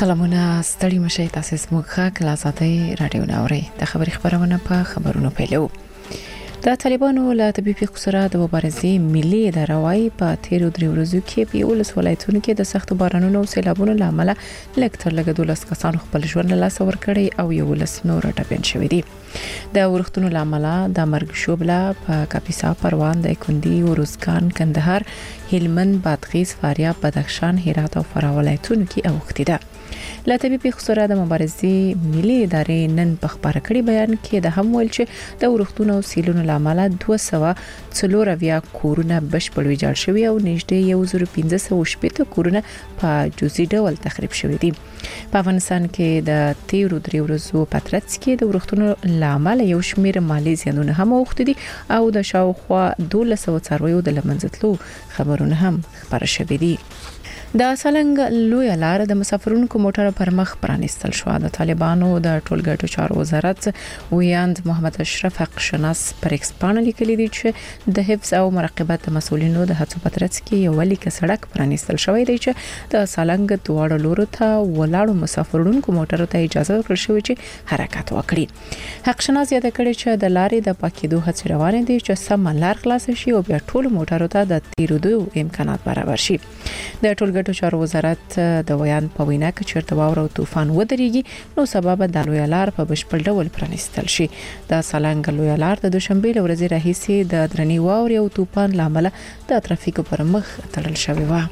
سلامونه ستړي مشه تاسو سموخه کلاساتي رادیو ناوري د خبرونه په خبرونو پیلو د طالبانو له طبي پیښو سره د مبارزې ملي اداره وايي په تیرو درې ورځو کې په ولس ولایتونو کې د سخت بارانونو او سیلابونو لامل لکټر لګ 12 کسانو خپل ژوند له لاس ورکړي او یو ولس نور ټاپین شوی دي د ورختونو لامل د مرګ شوبله په کاپیسا پروان د کندي وروزګان کندهار هلمند بادغیس فاریاب بدخشان هرات او فراه ولایتونو کې اوختي ده لا طبي پیښو سره د مبارزې ملي ادارې نن په خبره کړي بیان کې د هم ویل چې د ورختونو او سیلونو لامل 240 کورونه بشپړ ویجاړ شوي او نږدې 1500 کورونه په جزئي ډول تخریب شوي دي په افغانستان کې د تیرو درې ورځو په ترڅ کې د ورختونو لامل یو شمېر مالي زیانونه هم اوختي دي او د شاوخوا 1200 څارویو د لمنځتلو خبرونه هم خبره شوي دي د سالنګ لوی لار د مسافرونکو موټر پر مخ پرانستل شو د طالبانو د ټولګټو چارو وزارت ویاند محمد اشرف حق شناس پر ایکسپان لیکلي دي چې د حفظ او مراقبت مسولینو د هڅو پترڅ کې یو لیک سړک پرانستل شوی دی چې د سالنګ دواړو لورو ته ولاړو مسافرونکو موټر ته اجازه ورکړل شوې چې حرکت وکړي حق شناس یاد کړی چې د لارې د پاکېدو هڅې روانې دي چې سم لار خلاص شي او بیا ټول موټرو ته د تیرودو امکانات برابر شي د ټولګټو چارو وزارت د ویان په وینا کې چیرته واور او طوفان ودرېږي نو سبب د لوی لار په بشپړ ډول پرانستل شي د سالنګ لوی لار د دوشنبه ورځې راهیسې د درنی واور او طوفان لامل د ترافیک پر مخ تړل شوی و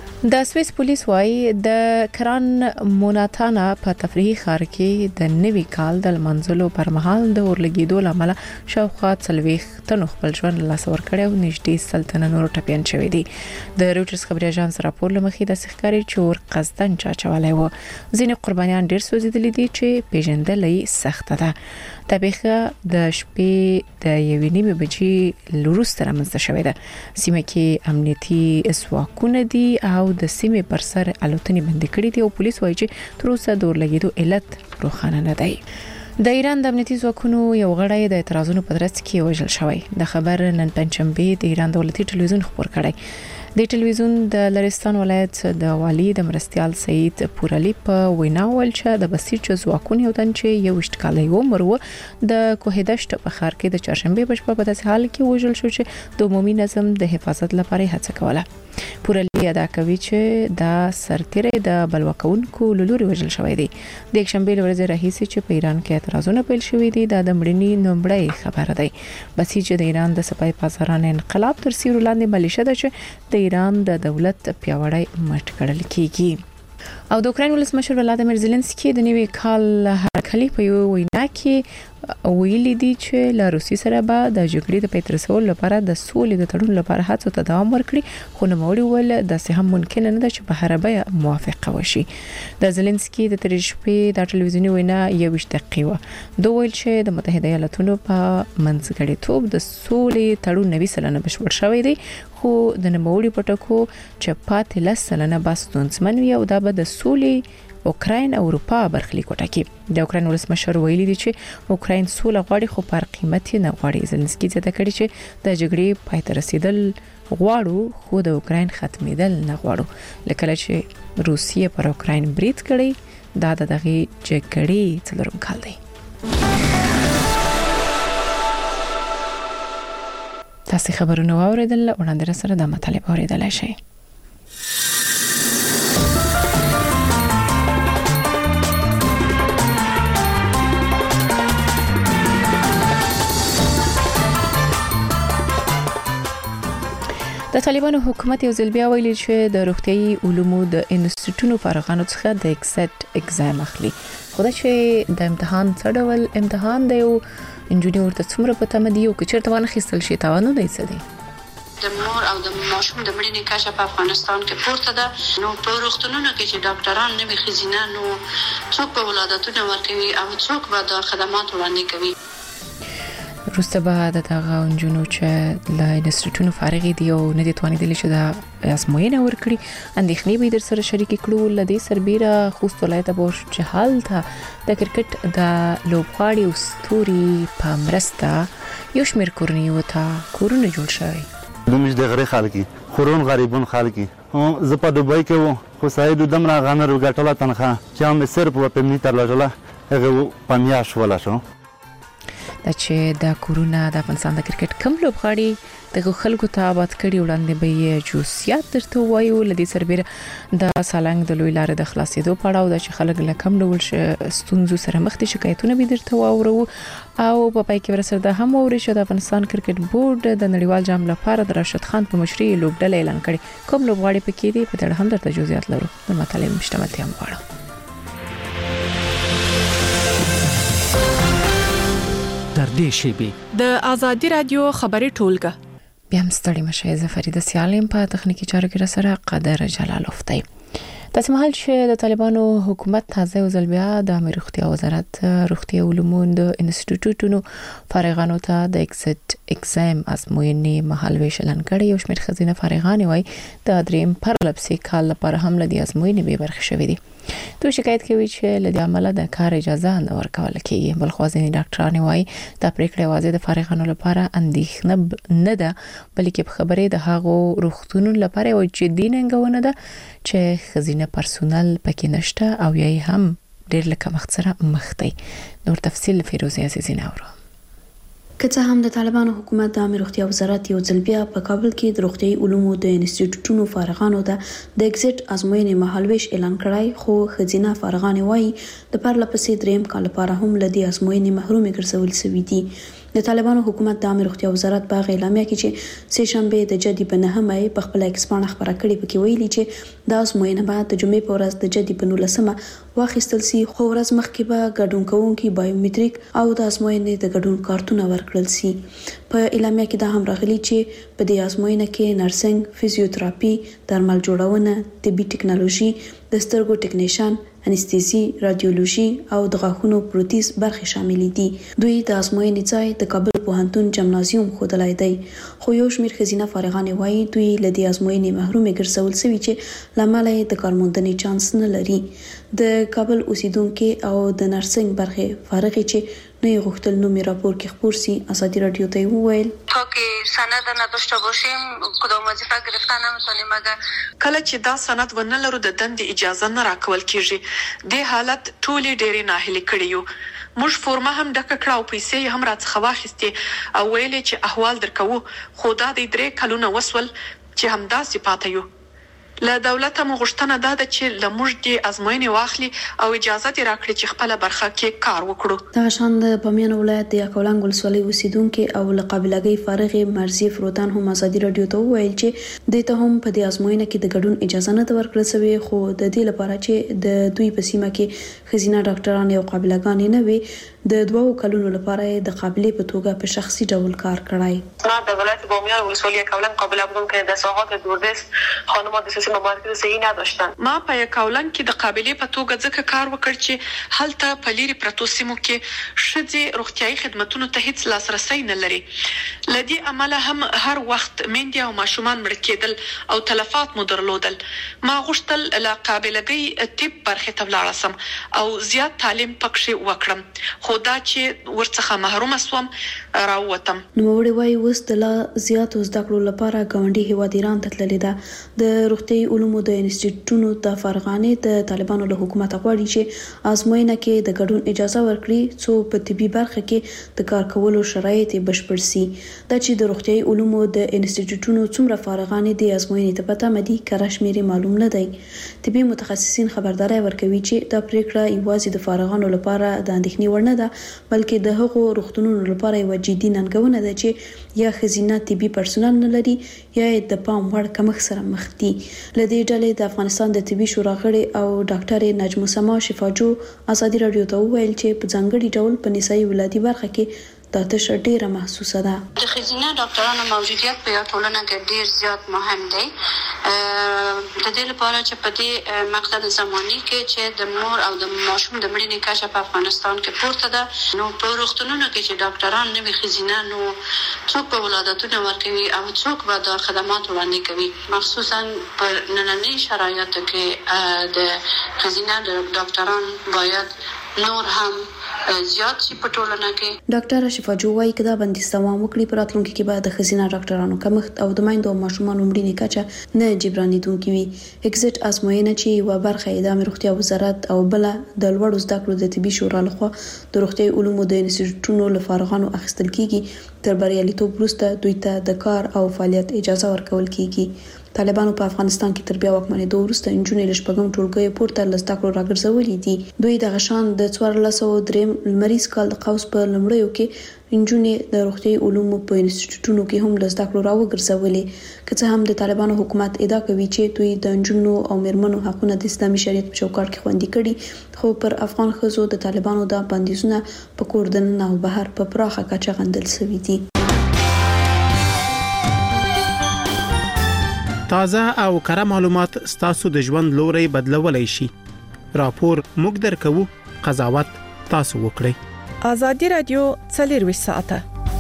د سویس پولیس وايي د کران موناتانا په تفریحي ښار کې د نوي کال د منځلو پر مهال د اورلګیدو لامل شاوخوا 40 تنو خپل ژوند له لاسه ورکړي او نږدې 100 نور ټپيان شوي دي د رويټرز خبري اژانس راپور لمخې د ښکاری چور قصدن چاچوالای و ځینې قربانيان ډیر سوځیدلي دي چې پیژندلې سخت ده تبخه د شپې د 1:30 بجې لورستره منځته شوې ده سیمه کې امنیتي اسواقونه دي او د سیمې پر سر الوتنې بند کړې دي او پولیس وایي چې تر اوسه د اورلګیدو علت روښانه نه دی د ایران د امنیتي ځواکونو یو غړی د اعتراضونو په ترڅ کې وژل شوی د خبر نن پنځشنبه د ایران دولتي ټلویزیون خبر کړی د ټلویزیون د لرستان ولایت د والی د مرستيال سید پورعلی په وینا ول چې د بسیج ځواکونو یو تن چې یو اشتکالي عمر و د کوهدشت په خار کې د چهارشنبه په شپه په داسې حال کې وژل شو چې د عمومي نظم د حفاظت لپاره هڅه کوله پورعلی ادا کوي چې دا سرتیری د بلوکونکو لوري وژل شوی دی د یکشنبه ورځې راهیسې چې په ایران کې اعتراضونه پیل شوي دي د مړینې نومبړی خبره ده بسیج د ایران د سپای پاساران انقلاب تر سیوري لاندې ملیشه ده چې د ایران د دولت پیاوړی مټ کړل کیږي او د اوکراین ولسمشر ولادیمیر زيلنسکي د نوي کال هرکلی په یو وینا کې ویلي دي چې له روسي سره به د جګړې د پیترسول لپاره د سولې د تړون لپاره هڅو ته دوام ورکړي خو نو موري ول د څه هم ممکن نه ده چې په هر بیه موافقه وشي د زيلنسکي د ترشپې د ټلویزیوني وینا یو دقیقه و دوه ویل چې د متحده ایالاتونو په منځګړیتوب د سولې تړون 90% بشپړ شوی دی خو د نوموړي پټکو چې پاتې لسلنه بس تونسمن وي او دا به د سولې اوکراین او اروپا برخلیک وټاکي د اوکراین ولسمشر ویلي دي چې اوکراین سوله غواړي خو پر قیمت نه غواړي زلنسکي زیاته کړي چې د جګړې پای ته رسیدل غواړو خو د اوکراین ختمېدل نه غواړو لکه چې روسیه پر اوکراین برید کړي دا دغه جګړې څلورم کال دی تاسو خبرونه واوریدل وړاندې سره د مطالب اوریدل شي د طالبانو حکومت یو ځل بیا ویلي چې د روغتيایي علومو د انسټیټیوټونو فارغانو څخه د ایکسټ اگزام اخلي خو دا چې د امتحان څه ډول امتحان دی او انجینیر ته څومره پته مدي او کچرته وانه خستل شي تاوانو دی څه دی د مور او د ماشوم د مړینې کچه په افغانستان کې پورته ده نو په روغتونونو کې چې ډاکټران نه خزینه نو څوک په ولادتونو ورکوي او څوک به د خدمات وړاندې کوي روسته به د دغه انجونو چې له انسټیټیوټونو فارغ دي او نه دي توانیدل چې د ازموینه ورکړي اندېښنې به در سره شریک کړو لدې سربیره خوست ولایت بوش چې حال ته د کرکټ د لوبغاړي او ستوري په مرسته یو شمېر کورنۍ وته کورونه جوړ شوی دومش د غری خلکی خورون غریبون خلکی زه په دوبۍ کې وم خو سایدو دمره غنرو ګټله تنخواه چې هم صرف و په منی ترلجله هغه په میاشت ولا شو دا چې د کورونا د افغانستان د کرکټ کم لوبغاړي د خلکو ته آباد کړي وړاندې به جوسیات درته وایو لدی سربېره د سالنګ د لوی لارې د خلاصېدو پړاو د چې خلک له کم ډول ستونزو سره مخ دي شکایتونه به درته واورو او په پای کې ورسره د هم اوري چې د افغانستان کرکټ بورډ د نړیوال جام لپاره د راشد خان په مشرۍ لوبډله اعلان کړي کوم لوبغاړي پکې دي په تړه هم درته جزئیات لرو د مطالعې مشتملتیا هم غواړو در دې شیبې د ازادي رادیو خبري ټولګه بیا هم ستړي مشه زه فریده سیالم په تخنیکی چارو کې سره قدر جلالوف دی تاسو مهال چې د طالبانو حکومت تازه وزل بیا د امیر روغتیا وزارت روغتیا علومو د انسټیټیوټونو فارغانو ته د ایگزیټ اگزام ازموینې مهالويش اعلان کړي یو شمېر خزینه فارغان وای د دریم پرلپسي کال لپاره هم لدی ازموینې به برخه شوې دي تو شکایت کوي چې لدی عمله د کار اجازه نه ورکول کیږي بل خو ځینې ډاکټران وای د پریکړې واځي د فارغانو لپاره اندېښنه نه ده بلکې په خبرې د هغو روغتونونو لپاره وای چې دیننګونه ده چې خزینه پرسونل پکې نشته او یې هم ډېر لکه مخسره مختی نور تفصیل فیروزه عزیزی نورو که څه هم د طالبانو حکومت د امیر روغتیا وزارت یو ځل بیا په کابل کې د روغتیايي علومو د انسټیټیوټونو فارغانو ته د ایگزیټ ازموینې مهالويش اعلان کړای خو خزینه فارغان وایي د پرلپسې دریم کال لپاره هم لدی ازموینې محروم ګرځول شوې دي د طالبانو حکومت د امیر روغتیا وزارت په اعلامیه کې چې سه شنبه د جدي په نهمه په خپل ایکسپان خبره کړې پکې ویلي چې د ازموینې بعد د جمعې په ورځ د جدي په 19مه واخیستل سي خو ورځ مخکې به ګډون کوونکي بایومټریک او د ازموینې د ګډون کارتونه ورکړل سي په اعلامیه کې دا هم راغلي چې په دې ازموینه کې نرسنګ فزیوتراپي درمل جوړونه طبي ټکنالوژي د سترګو ټکنیشن انستيزي رادیولوژي او د غاښونو پروتیز برخې شامل دي دوی د ازموینې ځای د کابل پوهنتون جمنازیوم خودلای دی خو یو شمېر خزینه فارغان وایي دوی لدی ازموینې محروم ګرځول شوی چې لامل د کارموندنې چانس نه لري د کابل اوسیدونکو او د نرسنګ برخې فارغ چې نه غوښتل نو می راپور کې خبر سي ازادي رادیو ته وویل تا که سند نداشته باشیم کدام وظیفه گرفتن نمیتونیم اگر کله چې دا سند ونه لرو د دندې اجازه نه راکول کیږي د حالت ټولې ډېری ناهیلي کړي یو موږ فورمه هم ډکه کړه او پیسې هم راڅخه واخیستې او ویلې چې احوال درکو خو دا د 3 کلونه وسول چې همداسې پاتې یو له دولت مو غوښتنه ده چې لموږ د ازموینې واخلي او اجازه دې راکړي چې خپل برخه کې کار وکړو دا شان د بامیان ولایت د یکاولنګ ولسوالۍ اوسیدونکو او لقابلګي فارغ مرزي فروتان هم ازادي رادیو ته ویل چې د ته هم په دې ازموینه کې د ګډون اجازه نه ورکړل شوی خو د دې لپاره چې د دوی په سیمه کې خزینه ډاکټران او قابلګان نه وي د 2 کلونو لپاره د قابلیت په توګه په شخصي ډول کار کړای ما د ولایت بامیان ولسوالۍ یکاولنګ قابل بودم که در ساحات دوردست خانم‌ها دسترسی مبارکت صحیح نداشتن ما په یکاولنګ کې د قابلیت په توګه ځکه کار وکړ چې هلته په لری پروتو سیمو کې شذې روغتيایي خدماتونو ته هیڅ لاسرسي نه لري لدی عمله هم هر وخت مندي او ماشومان مړ کېدل او تلفات مو درلودل ما غوښتل لا قابلګي طب برخه ته ولاړم او زیات تعلیم پکښې وکړم خدا چې ورڅخه محروم اسوم راووتم نو وړي وای وست لا زیات زده کړو لپاره غونډي هیواد ایران ته تللی ده د روغتيایي علومو د انسټیټیوټونو د فارغانې د طالبانو له حکومت غواړي چې ازموینه کې د ګډون اجازه ورکړي څو په طبي برخه کې د کار کولو شرایط بشپړ شي د چې د روغتيایي علومو د انسټیټیوټونو څومره فارغانې د ازموینې ته پته مدي کراش معلوم نه دی طبي متخصصین خبرداري ورکوي چې دا پریکړه یوازې د فارغانو لپاره د اندېښنې وړ نه ده بلکې د هغو روغتونونو لپاره یو جدي ننګونه ده چې یا خزینه طبي پرسونل نه لري یا د پام وړ کمښت سره مخ دي لدې ډلې د افغانستان د طبي شورا غړي او ډاکټر نجم سما شفاجو ازادي رادیو ته وویل چې په ځانګړي ډول په نسایي ولادي برخه کې دا تشه ډیره محسوسه ده د خزینه ډاکټرانو موجودیت په ټولنه کې ډیر زیات مهم دی د دې لپاره چې په دې مقطع زماني کې چې د مور او د ماشوم د مړینې کچه په افغانستان کې پورته ده نو په روغتونونو کې چې ډاکټران نوي خزینه نو څوک په ولادتونو ورکوي او څوک به د خدمات وړاندې کوي مخصوصا په نننۍ شرایطو کې د خزینه ډاکټران باید نور هم زیات شي په ټولنه کې. ډاکټر شفا جوړوي کدا بندیز دوام وکړي پر راتلونکي کې بعد د خزینه ډاکټرانو کمښت او د مایندو او ماشومانو مړینې کچه نه جبرانیدونکې وي. ایگزیټ ازموینه چې یو برخه ادارې روغتیا وزارت او بل د لوړو زده کړو د طبي شورا لخوا د روغتي علومو د انسټیټیوټونو لپاره اخیستل کیږي. تر بریالیتوب وروسته دوی ته د کار او فعالیت اجازه ورکول کیږي. طالبانو په افغانستان کې تر بیا واکمنېدو وروسته انجونې له شپږم ټولګي پورته له زده کړو راګرځولې دي. دوی د غشان د 1403 لمریز کال د قوس په لمړیو کې انجونې د روغتي علومو په انسټیټیوټونو کې هم له زده کړو راوګرځولې. که څه هم د طالبانو حکومت ادعا کوي چې دوی د انجونو او میرمنو حقوقونه د اسلامي شریعت په چوکاټ کې خوندي کړي، خو پر افغان ښځو د طالبانو د بندیزونه په کور دننه او بهر په پراخه کچه غندل شوي دي. تازه او کره معلومات ستاسو د ژوند لوري بدلولای شي. راپور موږ درکو، قضاوت تاسو وکړئ. آزادي رادیو 24 ساعته.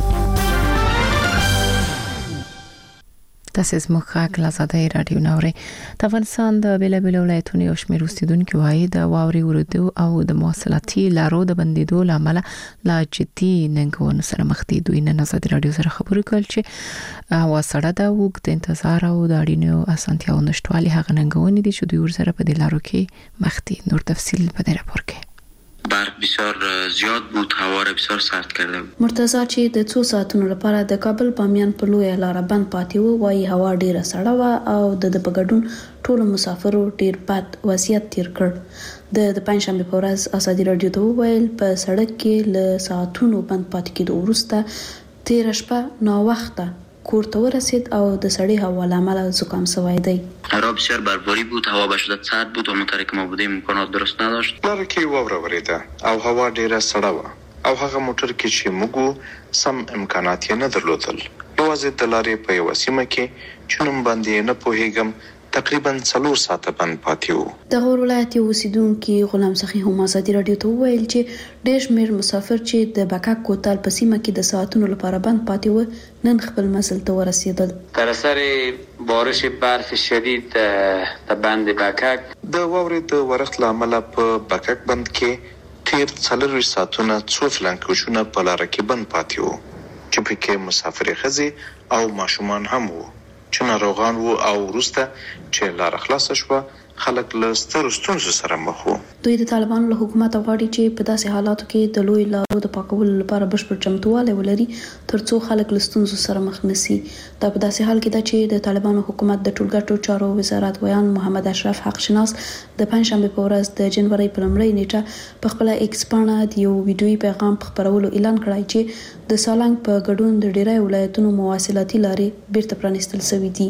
تاسو زموږ خاک لازادي رادیو نوري د افغانستان د بیلابیل ولایتونو یو شمېر اوسیدونکو وايي د واوري ورودو او د مواصلاتي لارو د بندیدو لامل لا جدي ننګونو سره مخ دي. دوی نن آزادي رادیو سره خبرې کول چې هوا سړه ده، وګت انتظار او د اړینو اسانتیاو نشټوالي هغه ننګونې دي چې دوی ورسره په دې لارو کې مخ دي. نور تفصیل په دې راپور کې. برق بسیار زیاد بود، هوا را بسیار سرد کرده بود. مرتضی چې د 2 ساعتونو لپاره د کابل بامیان په لوی لار بند پاتې و، وايي هوا ډیره سړه و او د بغډون ټول مسافرو ډیر بد وضعیت تیر کړ. د پنځشنبه په ورځ آزادي رادیو ته وویل په سړک کې له ساعتونو بند پاتې کېدو وروسته تیر شپه نو وخته کور ته ورسید او د سړی هوا لامل زکام شوی دی. هوا بسیار برفباری بود، هوا به شدت سرد بود و موتوری که ما بودیم امکانات درست نداشت. لاره کې واوره وریده او هوا ډیره سړه و او هغه موټر کې چې موږ سم امکانات یې نه درلودل. یوازې د لارې په یو سیمه کې چې نوم باندې نه پوهیږم تقریبا 4 ساعته بند پاتې وو. د غور ولایت اوسیدونکو غلام سخی هم آزادي رادیو ته وویل چې ډېر شمېر مسافر چې د بکک کوتل په سیمه کې د ساعتونو لپاره بند پاتې و نن خپل منزل ته ورسېدل. در اثر بارش برف شدید در بند بکک د واورې د ورښت لامل په بکک بند کې تیر 4 ساعتونه څو فلانکوشونه په لار کې بند پاتې وو چې پکې مسافر ښځې او ماشومان هم وو چې ناروغان وو او وروسته چې لار خلاص شوه خلک له سترو ستونزو سره مخ وو. دوی د طالبانو له حکومت غواړي چې په داسې حالاتو کې د لوی لارو د پاکولو لپاره بشپړ چمتووالی ولري ترڅو خلک له ستونزو سره مخ نشي. دا په داسې حال کې ده چې د طالبانو حکومت د ټولګټو چارو وزارت ویان محمد اشرف حق شناس د پنځشنبه په ورځ د جنوري په لومړۍ نیټه په خپل ایکس باندې د یو ویډیويي پیغام خبرولو اعلان کړی چې د سالنګ په ګډون د ډیری ولایتونو مواصلاتي لارې بیرته پرانیستل شوې دي.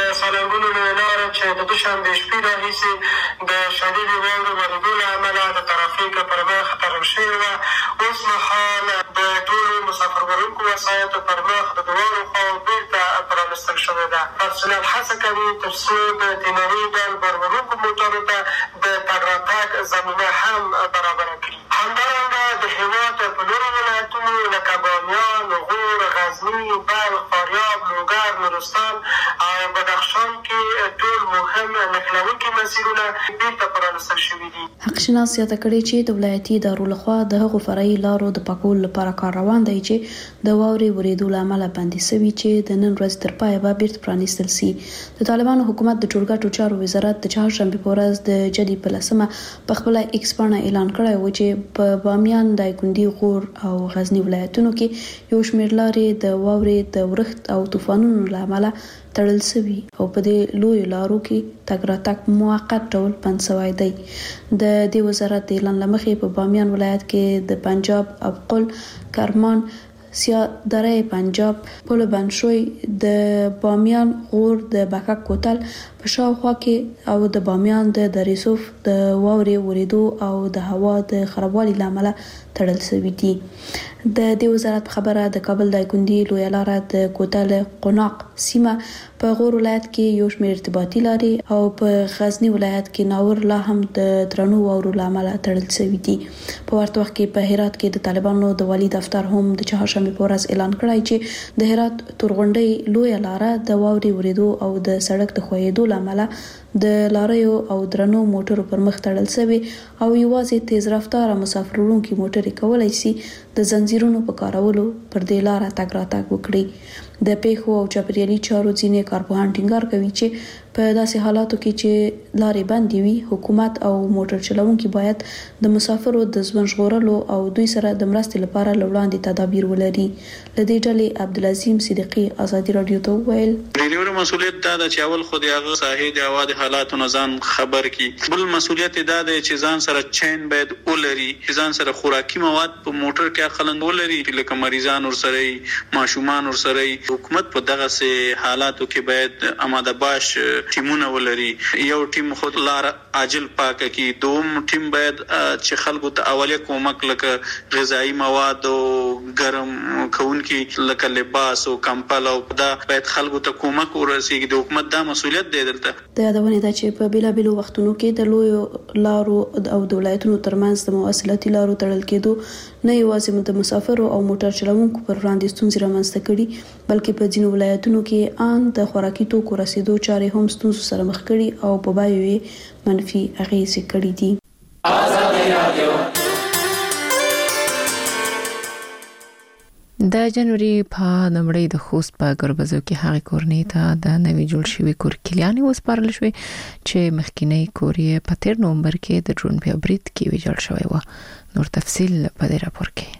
چې د دوشنبه شپې راهیسې د شدید واورې ورېدو له امله د ترافیک پر مخ تړل شوې وه. اوس مهال د ټولو مسافر وړونکو وسایطو پر مخ د دواړو خواو بیرته پرانیستل شوې ده. پرسونل هڅه کوي تر څو د تیموري ډول بروړونکو موټرو ته د تګ راتګ زمینه هم برابره کړي. همدارنګه د هېواد په نورو ولایتونو لکه بامیان، غور، غزني، بلخ، فاریاب، لوګر، نورستان او بدخشان کې ټول مهم نښلونکي مسیرونه بیرته پرانیستل شوي دي. حق شناس زیاته کړې چې د ولایتي ادارو لخوا د هغو فرعي لارو د پاکولو لپاره کار روان دی چې د واورې ورېدو له امله بندي شوي چې د نن ورځې تر پایه به بیرته پرانیستل شي. د طالبانو حکومت د ټولګټو چارو وزارت د چهارشنبه په ورځ د جدي په لسمه په خپل ایکس باندې اعلان کړی و چې په بامیان، دایکنډي، غور او غزني ولایتونو کې یو شمېر لارې د واورې د ورښت او طوفانونو له امله تړل شوي او په دې لوی لارو کې تګ راتګ موقت ډول بند شوی دی. د دې وزارت د اعلان لمخې په بامیان ولایت کې د پنجاب، ابقل، کرمان، سیا دره پنجاب، پل بنشوی، د بامیان، غور، د بکک کوتل په شاوخوا کې او د بامیان د دریسوف د واورې ورېدو او د هوا د خرابوالي لامل تړل شوي دي. د دې وزارت خبره د کابل دایکنډي لوی لاره د کوتل قوناق سیمه په غور ولایت کې یو شمېر ارتباطي لارې او په غزني ولایت کې ناور لا هم د درنو واورو لامل تړل شوي دي. په ورته وخت کې په هرات کې د طالبانو د والي دفتر هم د چهارشنبه په ورځ اعلان کړی چې د هرات تورغونډۍ لوی لاره د واورې ورېدو او د سړک د ښویېدو لامل د لاریو او درنو موټرو پر مخ تړل شوی او یوازې تیز رفتار مسافر وړونکي موټرې کولای شي د زنجیرونو په کارولو پر دې لار تګ راتګ وکړي. د پیښو او چاپیریالي چارو ځینې کارپوهان ټینګار کوي چې په داسې حالاتو کې چې لارې بندې وي حکومت او موټر چلوونکي باید د مسافرو د ژوند ژغورلو او دوی سره د مرستې لپاره لوړاندې تدابیر ولري. لدې ډلې عبدالعظیم صدیقي ازادي رادیو ته وویل ډیلیوري مسؤلیت دا د چې اول خو د هغه ساحې د هوا د حالاتو نه ځان خبر کی. بل مسؤلیت دا دی چې ځان سره چین باید ولري، ځان سره خوراکي مواد په موټر کې خلند ولري لکه مریضان ورسره ماشومان ورسره. حکومت په دغه سه حالاتو کې باید آماده باش ټیمونه ولري. یو ټیم خود لار عاجل پاکه کی، دوم ټیم باید چې خلکو ته اولیه کومک لکه غذایی مواد او ګرم کونکي لکه لباس او کمپل او دا باید خلکو ته کومک ورسیږي. د حکومت دا مسؤلیت دی دلته. د یادونه ده چې په بیلابیلو وختونو کې د لوی لارو او د ولایتونو ترمنځ د مواصلاتي لارو تړل کېدو نه یوازې د مسافرو او موټر چلوونکو پر وړاندې ستونزې رامنځته کړي بلکې په ځینو ولایتونو کې ان د خوراکي توکو رسیدو چارې هم ستونزو سره مخ کړي او په بایوي منفي اغیزې کړي دي. د جنوري په نمړې د خوست په ګربزو کې هغه کورنۍ ته د نوې جوړ شوی کور کلیانې وسپارل شوې چې مخکینی کورې په 13 نومبر کې د ډرون په برید کې ویجاړ شوی و. نور تفصیل په دې راپور کې.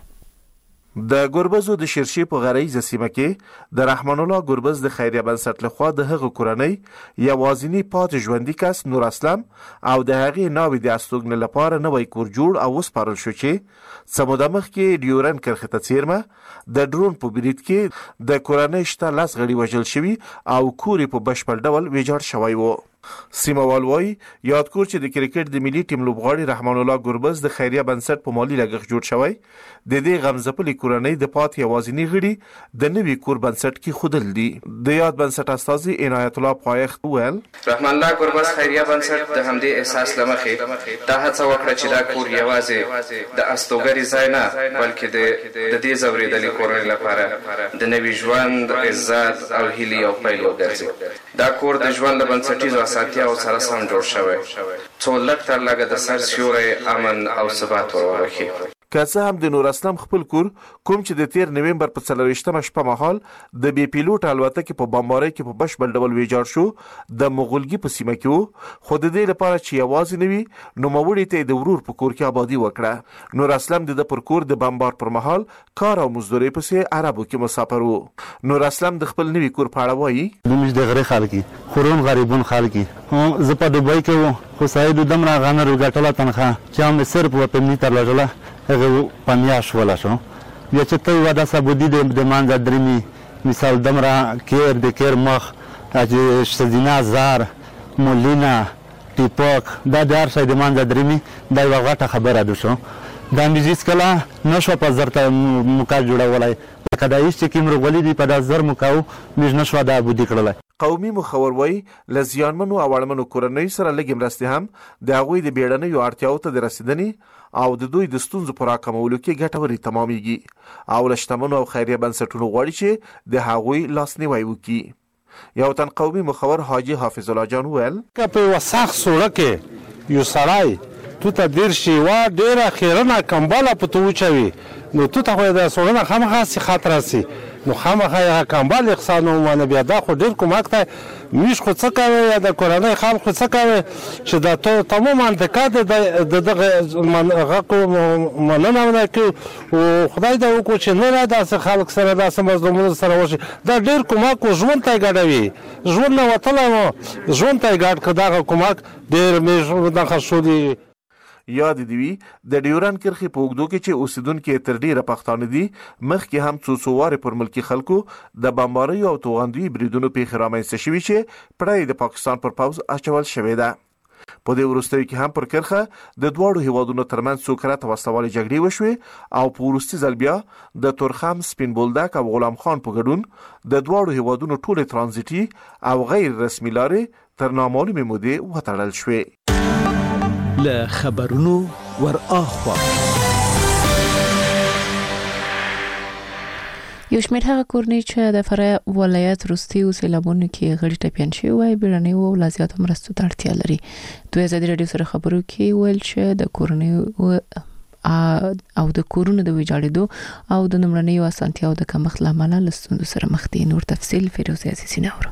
د ګربزو د شیرشي په غریزه سیمه کې د رحمان الله ګربز د خیریه بنسټ لخوا د هغه کورنۍ یوازینی پاتې ژوندۍ کس نور اسلام او د هغه ناوې د استوګن لپاره نوې کور جوړ او وسپارل شو چې سموده مخ کې ډیورن کرخه ته چیرمه د ډرون په برید کې د کورنۍ شته لاس غړي وژل شوی او کور په بشپړ ډول ویجاړ شوی و. سیموال وای یادکور چې د کرکټ د ملي ټیم لوبغاړي رحمان الله ګربز د خیریه بنسټ په مالی لګښت جوړ شوی د دې غمزپلې کورنۍ د پات یوازینی غړي د نوي کور بنسټ کې خودل دي. د یاد بنسټ استاذ عنایت الله پایخت ویل رحمان الله ګربز خیریه بنسټ د همدې احساس لمخې دا هڅه وکړه چې دا کور یوازې د استوګری ځای نه بلکې د دې زوریدلې کورنۍ لپاره د نوي ژوند عزت او هیلې او پیل وګرځي. دا کور د ژوند بنسټیزو ساتیا او سره سم جوړ شوی څو لږ تر لږه د سر سیوری امن او ثبات ورورخي. که څه هم د نور اسلام خپل کور کوم چې د 13 نومبر په 24مه شپه مهال د بي پیلوټ الوتکې په بمبارۍ کې په بشپړ ډول ویجاړ شو د مغولګي په سیمه کې وو خو د دې لپاره چې یوازې نوي نوموړي ته د ورور په کور کې آبادی وکړه. نور اسلام د پر کور د بمبار پر مهال کار او مزدوري پسې عربو کې مسافر وو. نور اسلام د خپل نوي کور په اړه وایي دومش د غری خلک خورون غریبون خلک زه په دوبۍ کې وم خو ساید دمر غانر ګټله تنخواه چې هم صرف په پنځه لږه هغه پنیاش ولا شو یا چې ته ودا سبودی د مانځ درمي مثال دمرا کیر د کیر مخ چې شدینا زار مولینا ټیپاک دا د هر شي د مانځ درمي دا یو غټه خبره ده شو دا میزیس کلا نشو په زرته مکا جوړولای کدا چې کیمر غولې دی په دازر مکاو مش نشو دا بودی کړلای. قومي مخور وای لزیانمنو او اړمنو کورنۍ سره لګم راستي هم د هغوی د بیړنۍ اړتیاو ته د رسیدنې او د دوی د ستونزو پر راکمولو کې ګټوري تمامېږي او لشتمنو او خیریه بنسټونو غواړي چې د هغوی لاسنیوي وکړي. یو تن قومي مخور حاجی حافظ الله جان ویل په وسخ سړک یو سړی تو ته ډیر شي وا ډیره خیرنه کمباله په تو چوي نو تو ته د سړنه خامخا سي خطر سي نو خامخا کمبال اقسانو باندې بیا دا خو ډیر کومک ته میش خو څه کوي یا د کورنۍ خام خو څه کوي چې دا ته تمام انتقاد د دغه منغه مننه نه کوي او خدای دا وکړي چې نه داسې خلک سره داسې مظلومانو سره وشي دا ډیر کومک ژوند ته ګډوي ژوند نه وتلی ژوند ته ګډ که دغه کومک ډیر مې دغه شولي. یاد دی وی د ډیورن کرخي په وګدو کې چې اوسیدونکو تر ډیره پښتانه دي مخکې هم څو واره پر ملکی خلکو د بمبارۍ او توغندوی بریدونو په خرامنځ شوی چې پړای د پاکستان پر پاوز اچول شوی ده. په دې وروستیو کې هم پر کرخه د دوړو هیوادونو ترمنځ څوکرات وسوالي جګړې وشوي او په وروستي ځل بیا د تورخم سپین بولدک او غلام خان په ګډون د دوړو هیوادونو ټوله ترانزیتي او غیر رسمي لارې تر نامعلومه مودې وتړل شوې. له خبرونو ور اخوا یو شمېر هغه کورنۍ چې د فراه ولایت وروستي سیلابونو کې غړي ټپیان شوي وای بیړنۍ او لا زیاته مرستو ته اړتیا لري. دوی ازادي راډیو سره خبرو کې ویل چې د کورنۍ او د کورونو د ویجاړېدو او د نمړنیو اسانتیاو د کمښت لامل له ستونزو سره مخ دي. نور تفصیل فیروزه عزیزی نورو.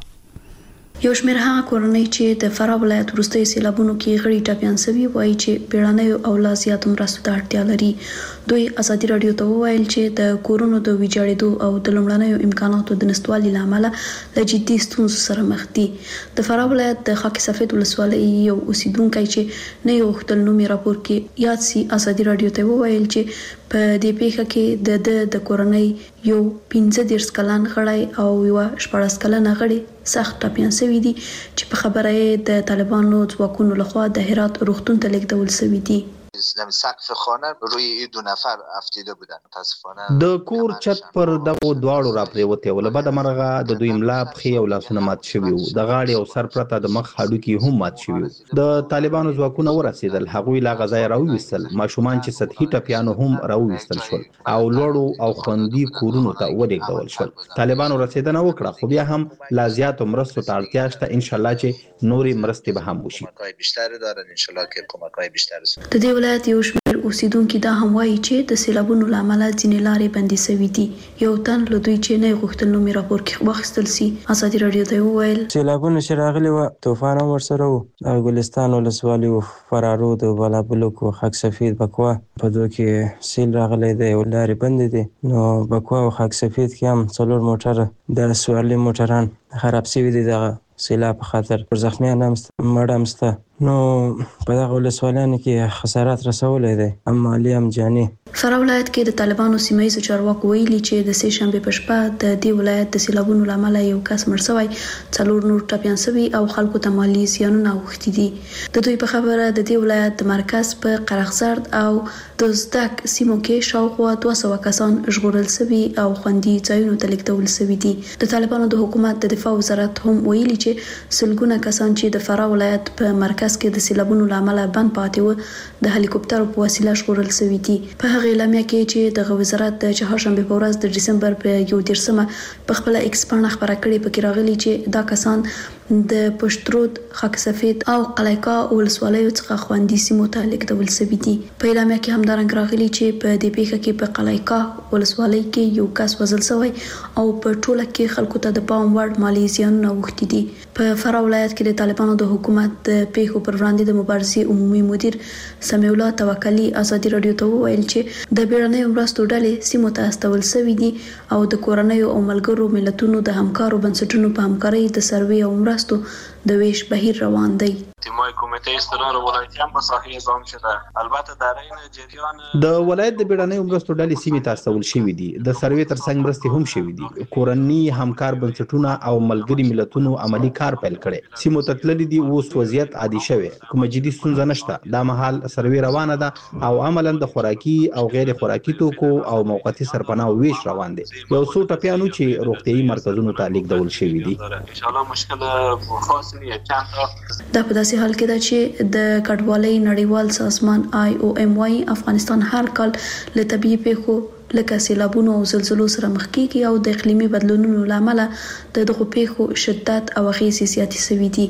یو شمېر هغه کورنۍ چې د فراه ولایت وروستي سیلابونو کې غړي ټپیان شوي وایي چې بیړنۍ او لا زیاته مرستو ته اړتیا لري. دوی ازادي راډیو ته وویل چې د کورونو د ویجاړېدو او د لومړنیو امکاناتو د نشتوالي لامل له جدي ستونزو سره مخ دي. د فراه ولایت د خاک سفید ولسوالۍ یو اوسیدونکو چې نه یو خپل نوم راپور کې یاد سي ازادي راډیو ته وویل چې په دې پیښه کې د کورنۍ یو 15 کلن غړی او یو 14 کلن غړی سخت ټپیان شوي دي چې په خبره د طالبانو ځواکونو لخوا د هرات روغتون ته لیږدول شوي دي. سقف خانه روی دو نفر افتیده بودن متاسفانه. د کور چت پر دغه دواړو را پریوته ول بد مرغه د دوی ملا پخې او لاسونه مات شوي وو. د غاړې او سر پرته د مخ هډوکي هم مات شوي وو. د طالبانو ځواکونه ورسېدل، هغوی لا غځای راوویستل، ماشومان چې سطحي ټپیانو هم راوویستل شول او لوړو او خوندي کورونو ته ولېږدول شول. طالبانو رسیدنه وکړه خو بیا هم لا زیاتو مرستو ته اړتیا شته. ان شاء الله چې نورې مرستې به هم وشي. بیشتر دارن ان شاء الله که کمک‌های بیشتر د دې ولایت یو شمېر اوسیدونکو دا هم وایي چې د سیلابونو لامل ځینې لارې بندي شوي دي. یو تن له دوی چې نه غوښتل نوم راپور کې واخیستل سي ازادي راډیو ته وویل سیلابونه چې راغلي و طوفان هم ورسره و او ګلستان ولسوالي و فرارود او بالابلوک و خاک سفید بکوا په دوی کې سیل راغلی دی او لارې بندې دي. نو بکوا او خاک سفید کې هم 4 موټر د سوارلي موټران خراب شوي دي دغه سیلاب په خاطر. پر زخمیان هم مړ هم شته. نو په دغه ولسوالیانو کې خسارات رسولی دی هم مالي هم جاني. فراه ولایت کې د طالبانو سیمه ییزو چارواکو ویلي چې د سې شنبې په شپه د دې ولایت د سیلابونو لامل یو کس مړ شوی، 4 نور ټپیان شوي او خلکو ته مالي زیانونه اوښتي دي. د دوی په خبره د دې ولایت د مرکز په قرغزرد او د زدک سیمو کې شاوخوا 200 کسان ژغورل شوي او خوندي ځایونو ته لیږدول شوي دي. د طالبانو د حکومت د دفاع وزارت هم ویلي چې سلګونه کسان چې د فراه ولایت په مرکز کې د سیلابونو لامل بند پاتې و د هلیکوپټر په وسیله ژغورل شوي دي. په هغه اعلامیه کې چې د وزارت د چهارشنبه په ورځ د دسمبر په 11 په خپل ایکس باندې خبره کړې پکې راغلي چې دا کسان د پشترود، خاک سفید او قلیقا ولسوالیو څخه خوندي سیمو ته لیږدول شوي دي. په اعلامیه کې همدارنګه راغلي چې په دې پیښه کې په قلیقا ولسوالۍ کې یو کس وژل شوی او په ټوله کې خلکو ته د پام وړ مالي زیانونه اوښتي دي. په فراه ولایت کې د طالبانو د حکومت د پیښو پر وړاندې د مبارزې عمومي مدیر سمیع الله توکلی ازادي راډیو ته وویل چې د بیړنیو مرستو ډلې سیمو ته استول شوي دي او د کورنیو او ملګرو ملتونو د همکارو بنسټونو په همکارۍ د سروې او مرستو د ویش بهیر روان دی. تیمای کمیټې استقرار ولایت هم په صحیح ځام شته. البته د رین جریان د ولایت د بیړنیو مرستو ډلې سیمې ته استول شوي دي. د سروې ترڅنګ مرستې هم شوي دي. کورني همکار بنسټونه او ملګري ملتونو عملی کار پیل کړي. سیمو ته تللي دي. اوس وضعیت عادي شوی. کوم جدي ستونزه نشته. دا مهال سروې روانه ده او عملاً د خوراکي او غیر خوراکي توکو او موقتی سرپناه ویش روان دي. یو څو ټپیانو چې روغتيایي مرکزونو ته لیږدول شوي دي. ان شاء الله مشکل خاص نه چانه دا په داسې حال کې ده چې د کډوالۍ نړیوال سازمان IOM وايي افغانستان هر کال له طبيعي پیښو لکه سیلابونو او زلزلو سره مخ کیږي او د اقلیمي بدلونونو لامل د دغه پیښو شدت او اغیزې زیاتې شوي دي.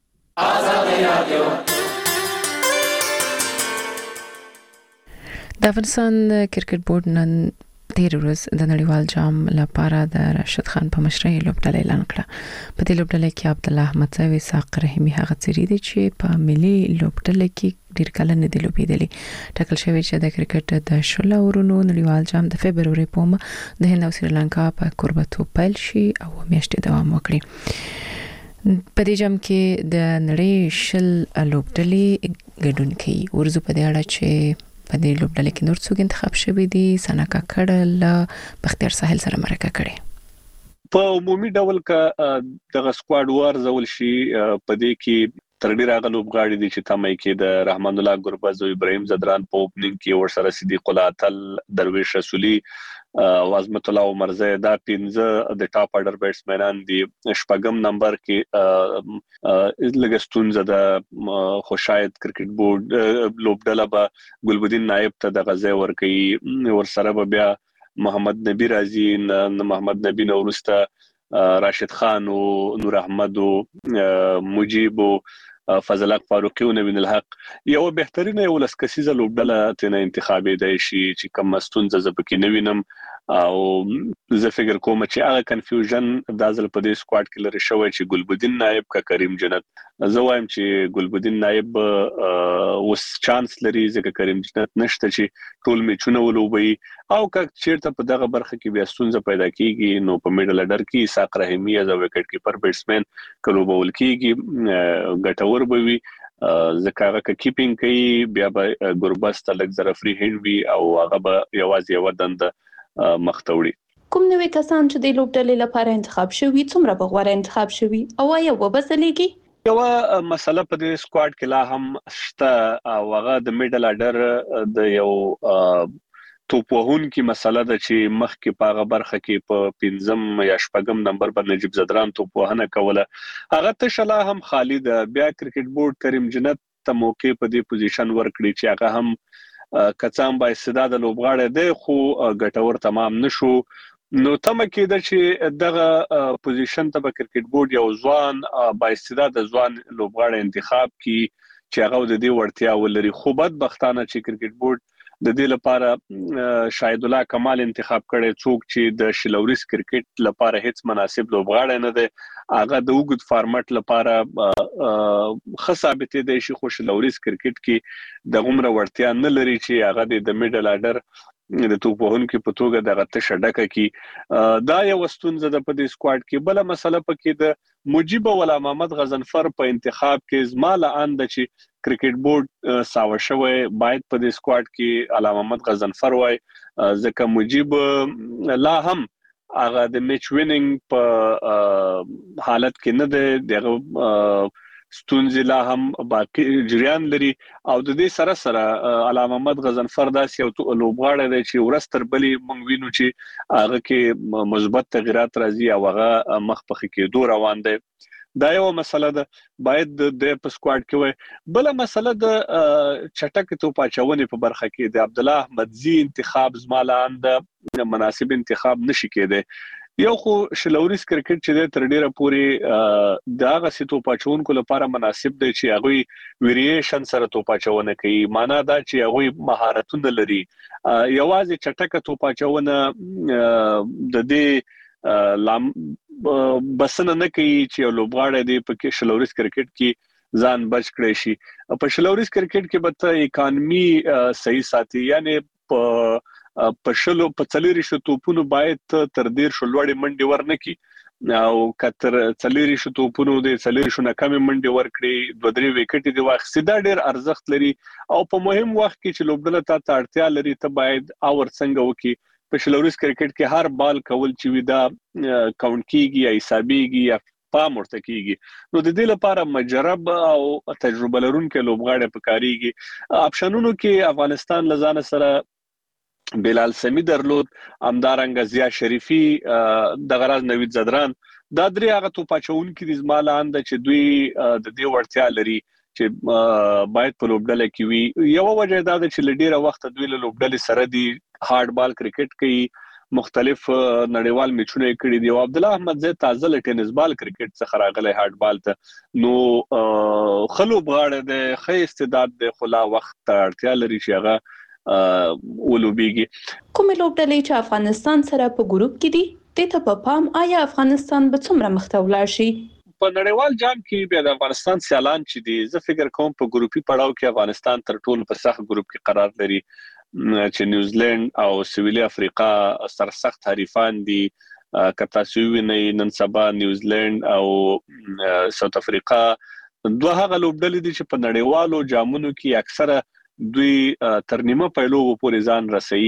د افغانستان کرکټ بورډ نن تیر ورځ د نړیوال جام لپاره د راشد خان په مشرۍ لوبډله اعلان کړه. په دې لوبډله کې عبد الله احمدزی، اسحاق رحیمي هغه څری دي چې په ملي لوبډله کې ډیر کله نه دی لوبېدلی. ټاکل شوی چې د کرکټ د 16 اورونو نړیوال جام د فبروري په میاشت د هند او سریلانکا په کوربتو پیل شي او میاشتې دوام وکړي. په دې جام کې د نړۍ 10 لوبډلې ګډون کوي. ورزو په دې اړه چې په دې لوبډله کې نور څوک انتخاب شوی دي. ثنا کاکړ له بختیار ساحل سره مرکه کړې. په عمومي ډول ک دغه سکواډ ورزول شي په دې کې تر ډیره غو لوبغاړي دي چې تمه کې د رحمان الله ګربز او ابراهيم زدران په اوپننګ کې ورسره صدیق الله تل، درویش رسولي او عظمت الله عمرزه دا 15 د ټاپ اډر بیټسمنان دي. شپږم نمبر کې لګستون زده خوشاید کرکټ بورډ لوبډله به ګلبدین نائب ته د غزه ور کوي. ورسره بیا محمد نبی راځي، نه محمد نبی نو ورسته راشد خان او نور احمد او مجيب او فضل حق فاروقي او نبیل الحق یو بهترینه یو لسکسیزه لوبډله ته انتخابي دی چې کوم مستونزه زبکې نوینم او زه فکر کوم چې هغه کنفیوژن د ځل په دې سکواډ کې لري شوی چې ګلبدین نائب کا کریم جنت، زه وایم چې ګلبدین نائب اوس چانس لري ځکه کریم جنت نشته چې ټول میچونه ولوبي او که چیرته په دغه برخه کې بیا ستونزه پیدا کیږي نو په میډل اډر کې اسحاق رحیمی از وکټ کیپر بیټسمن کلوبول کیږي ګټور بوي ځکه هغه کیپینګ کوي بیا به ګوربس تلک زره فری هند وی او هغه به یوازې یو دند مختوړي. کوم نوې کسان چې د لوبډلې لپاره انتخاب شوي څومره به غوړه انتخاب شوي او یا وبسلېږي؟ یو مسله په دې سکواډ کې لا هم شته او هغه د میډل اډر د یو توپ وهونکي مسله ده چې مخکې په هغه برخه کې په 5م یا 6م نمبر باندې نجیب زدران توپ وهنه کوله، هغه تشلا هم خالد بیا کرکټ بورډ کریم جنت ته موقع په دې پوزیشن ورکړي چې هغه هم کڅام با استعداد لوبغاړی دی خو ګټور تمام نشو، نو تمه کېده چې دغه پوزیشن ته به کرکټ بورډ یو ځوان با استعداد ځوان لوبغاړی انتخاب کی چې هغه د دې وړتیا ولري، خو بدبختانه چې کرکټ بورډ د دې لپاره شاهد الله کمال انتخاب کړي څوک چې د شلوریس کرکټ لپاره هیڅ مناسب لوبغاړی نه دی، هغه د وګد فارمټ لپاره خصابته دی شي خو شلوریس کرکټ کې د عمر وړتیا نه لري چې هغه د میډل اډر د توپ وهونکو په توګه دغه تشډکه کې دا یو ستونزه د په دې سکواډ کې. بل مسله پکې د مجيب ولا محمد غزنفر په انتخاب کې زماله اند چې کرکټ بورډ ساوه شوی باید په دې سکواډ کې علامه محمد غزنفر وای ځکه مجيب لا هم هغه د میچ وینینګ په حالت کې نه دی، دغه ستونزې لا هم باقي جریان لري او د دې سره سره علامه محمد غزنفر داس یو لوبغاړی دی چې ورستر بلی مونږ وینو چې هغه کې مثبت تغیرات راځي او هغه مخ په کېدو روان دی. دا یو مسله ده باید د په سکواډ کې وي. بل مسله د چټک توپ اچونې په برخه کې د عبد الله احمدزي انتخاب زمالان د مناسب انتخاب نشي کېده. یو خو شلوریس کرکټ چې د تر ډیره پوري د هغه سي توپ اچونکو لپاره مناسب دی چې هغه ویریشن سره توپ اچونه کوي، معنا دا چې هغه مهارتونه لري، یوازې چټک توپ اچونه د دې بسنه نه کوي چې لوبغاړی دی په شلوریس کرکټ کې ځان بچ کړي شي. په شلوریس کرکټ کې به اکانومي صحیح ساتي، یعنی په شلو په څلوري شو توپونو باید تر ډیر شو لوړې منډي ورنکي او کتر څلوري شو توپونو د څلوري شو نه کم منډي ورکړي، دوه درې وکټ دی واخستې، دا ډیر ارزښت لري او په مهم وخت کې چې لوبډله ته اړتیا لري ته باید اور څنګه وکي. په شلوریس کرکټ کې هر بال کول چې وي دا کاونټ کیږي یا حسابيږي یا پام ورته کیږي، نو د دې لپاره مجرب او تجربه لرونکو لوبغاړي پکاريږي. آپشنونو کې افغانستان لزان سره بلال سمی درلود، امدارنګ ضیا شریفي، د غراز نوید زدران، دا درې هغه توپ اچونکي د زمالان د چې دوی د دې وړتیا لري چې باید په لوبډله کې وي. یو وجه دا ده چې لډیره وخت دوی له لوبډلې سره دی هارد بال کرکټ کوي، مختلف نړیوال میچونه کړي دي او عبد الله احمد زه تازه ل ټینس بال کرکټ څخه راغلی هارد بال ته، نو خلوب غاړه د خې استعداد د خلا وخت اړتیا لري چې هغه ولوبيږي. کوم لوبډلې چې افغانستان سره په ګروپ کې دي ته په پام آیا افغانستان به څومره مخته ولاړ شي؟ په نړیوال جام کې بیا د افغانستان سیالان چې دي زه فکر کوم په ګروپي پړاو کې افغانستان تر ټولو په سخت ګروپ کې قرار لري چې نیوزیلند او سویلي افریقا سرسخت حریفان دي. کتا سوي نن سبا نیوزیلند او ساوث افریقا دوه هغه لوبډلې دي چې په نړیوالو جامونو کې اکثره دوی ترنیمه پیلو پورې ځان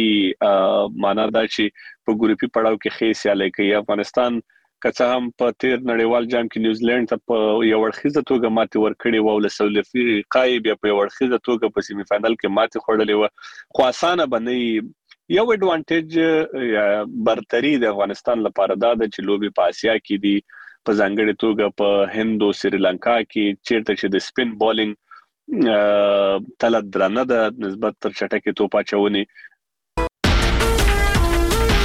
رسي، معنا دا چې په ګروپي پړاو کې خې سیالي کوي. افغانستان که هم په تیر نړیوال جام کې نیوزیلند ته په یو ورخیزه توګه ماتې ورکړې و او له سویل افریقا بیا په یو ورخیزه توګه په سیمی فائنل کې ماتې خوړلې و، خو اسانه بنئ. یو اډوانټیج یا برتری د افغانستان لپاره دا ده چې لوبي په اسیا کې دي، په ځانګړي توګه په هند او سریلانکا کې چیرته چې د سپین بالینګ تل درنه ده نسبت تر چټکي توپ اچونې.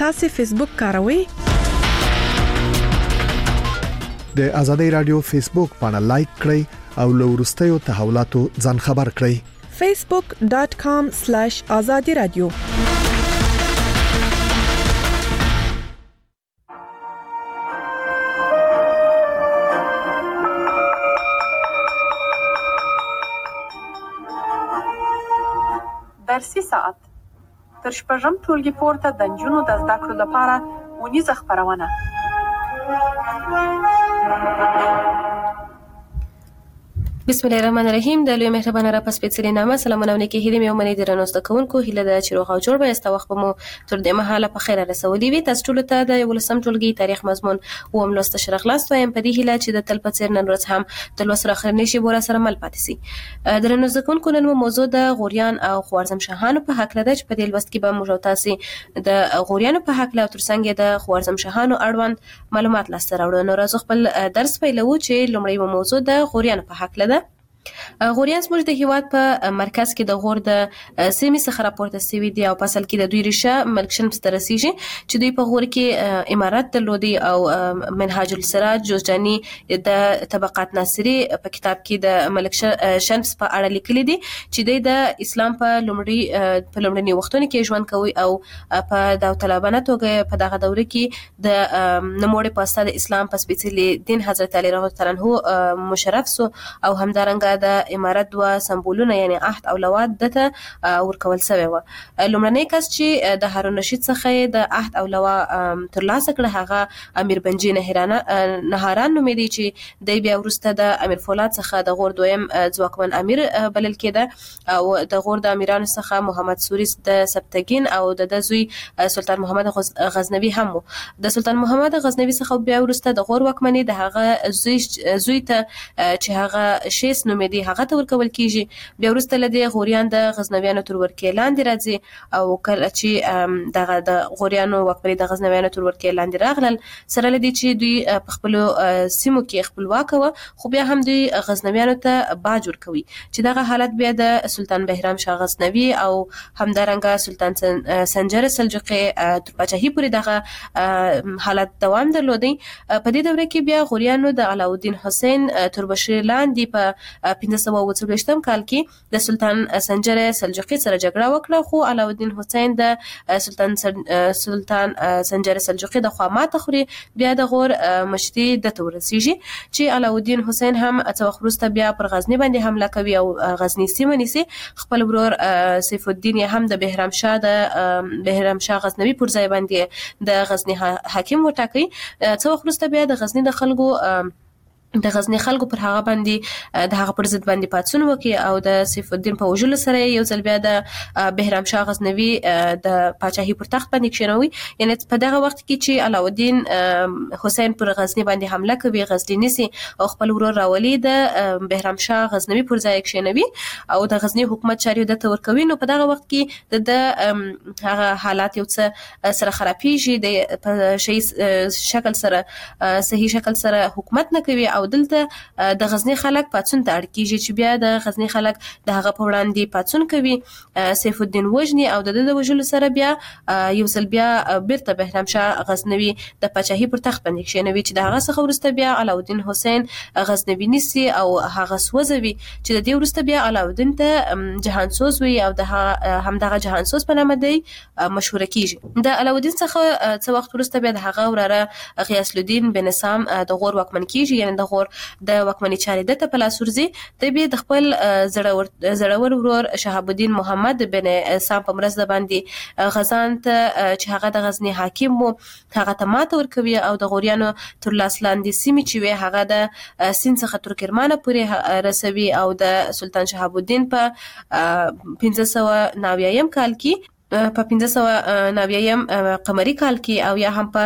تاسو فیسبوک کاروئ؟ د آزادۍ رادیو فیسبوک باندې لایک کړئ او له وروستیو تحولاتو ځان خبر کړئ. facebook.com/azadi radio. درسي ساعت تر شپږم ټولګي پورته د نجونو د زده کړو لپاره ونیزه خپرونه. بسم الله الرحمن الرحیم. د لوی مهربانه را پس پیڅلې نامه سلامونه ونکي هیله مې ومني درنو زده کوونکو هیله د چیرغ او جوړ به است وخت مو تر دې مهاله په خیره رسولې وي. تاسو ټول ته د ولسم ټولګي تاریخ مضمون او ملوست شرخلاص وایم په دې هیله چې د تل پڅیر نن ورځ هم د لوسر اخرنی شی بوره سره مل پاتې سي. درنو زده کوونکو نن موضوع د غوریان او خوارزم شاهانو په حق لده چې په دې لوست کې به موږ تاسو د غوریانو په حق له ترڅنګ د خوارزم شاهانو اړوند معلومات لاسته راوړو. نو راځو خپل درس پیلو چې لومړی موضوع د غوریانو په حق لده. غوریان زموږ د هیواد په مرکز کې د غور د سیمې څخه راپورته شوي دي او په اصل کې د دوی ریشه ملکشن ته رسیږي چې دوی په غور کې امارات درلودي او منهاج السراج جوزجاني د طبقات ناصری په کتاب کې د ملکشن شمس په اړه لیکلي دي چې د اسلام په لومړني وختونو کې ژوند کوي او په داوطلبانه توګه په دغه دوره کې د نوموړي په اساس د اسلام په سپېڅلي دین حضرت علی رضی الله عنه مشرف سو او همدارنګه د امارت دوا سمبولونه یعنی عهد او لواد دته ورکول شوی و. لومړنی کس چې د هارون رشید څخه د عهد او لوا ترلاسه کړ هغه امیر بنجي نهاران نومېدی چې د بیا ورسته د امیر فولاد څخه د غور دویم ځواکمن امیر بلل کېده او د غور د امیرانو څخه محمد سوریس د سبتګین او د زوی سلطان محمد غزنوي هم و. د سلطان محمد غزنوي څخه بیا ورسته د غور واکمنۍ د هغه زوی ته چې هغه شیس نومېدی هغه ته ورکول کیږي. بیا وروسته لدی غوریان د غزنویانو تر ورکې لاندې راځي او کله چې دغه د غوریانو واکمنۍ د غزنویانو تر ورکې لاندې راغلل سره لدی چې دوی په خپل سیمو کې خپلواک و خو بیا هم دوی غزنویانو ته باج ورکوي چې دغه حالت بیا د سلطان بهرام شاه غزنوي او همدارنګه سلطان سنجر سلجوقي تر پاچاهي پورې دغه حالت دوام درلودي. په دې دوره کې بیا غوریانو د علاءالدین حسین تربشیر لاندې په 1540 کال کې د سلطان سنجر سلجوقي سره جګړه وکړه خو علاءالدین حسین د سلطان سنجر سلجوقي د خوا ماته خوري. بیا د غور مشري د تورسيږي چې علاءالدین حسین هم څو وخت وروسته بیا پر غزنی باندې حمله کوي او غزنی سیمه نیسي. خپل ورور سیف الدین هم د بهرام شاه غزنوي پر ځای باندې د غزنی حاکم وټاکي. څو وخت وروسته بیا د غزنی خلکو پر هغه باندې د هغه پر ضد باندې پاتسون وکي او د سیف الدین په وجلو سره یو ځل بیا د بهرام شاه غزنوي د پاچاهي پر تخت باندې کښینوي. یعنی په دغه وخت کې چې علاءالدین حسین پر غزنی باندې حمله کوي غزنی نیسي او خپل ورور راولي د بهرام شاه غزنوي پر ځای کښینوي او د غزنی حکومت چاري د تور کوي. نو په دغه وخت کې د هغه حالات یو څه سره خرابېږي د صحیح شکل سره حکومت نه کوي او دلته د غزنی خلک پاتسون ته اړ کیږي چې بیا د غزنی خلک د هغه په وړاندې پاتسون کوي. سیف الدین وجنی او د وجلو سره بیا یو ځل بیا بیرته بهرام شاه غزنوي د پاچاهي پر تخت باندې کښینوي چې د هغه څخه وروسته بیا علاءالدین حسین غزنوي نیسي او هغه سوځوي چې د دې وروسته بیا علاءالدین ته جهانسوز وي او د همدغه جهانسوز په نامه دی مشهور کیږي. د علاءالدین څخه څو وخت وروسته بیا د هغه وراره غیاث الدین بن سام د غور واکمن کیږي. یعنی د غور د واکمنۍ چارې د ته په لاس ورځي. د بیا د خپل زړور ورور شهاب الدین محمد بن سام په مرسته باندې غزان ته چې هغه د غزنی حاکم وو هغه ته ماته ورکوي او د غوریانو تر لاس لاندې سیمې چې وي هغه د سیند څخه تر کرمانه پورې رسوي او د سلطان شهاب الدین په 1590 کال کې په 1590 قمری کال کې او یا هم په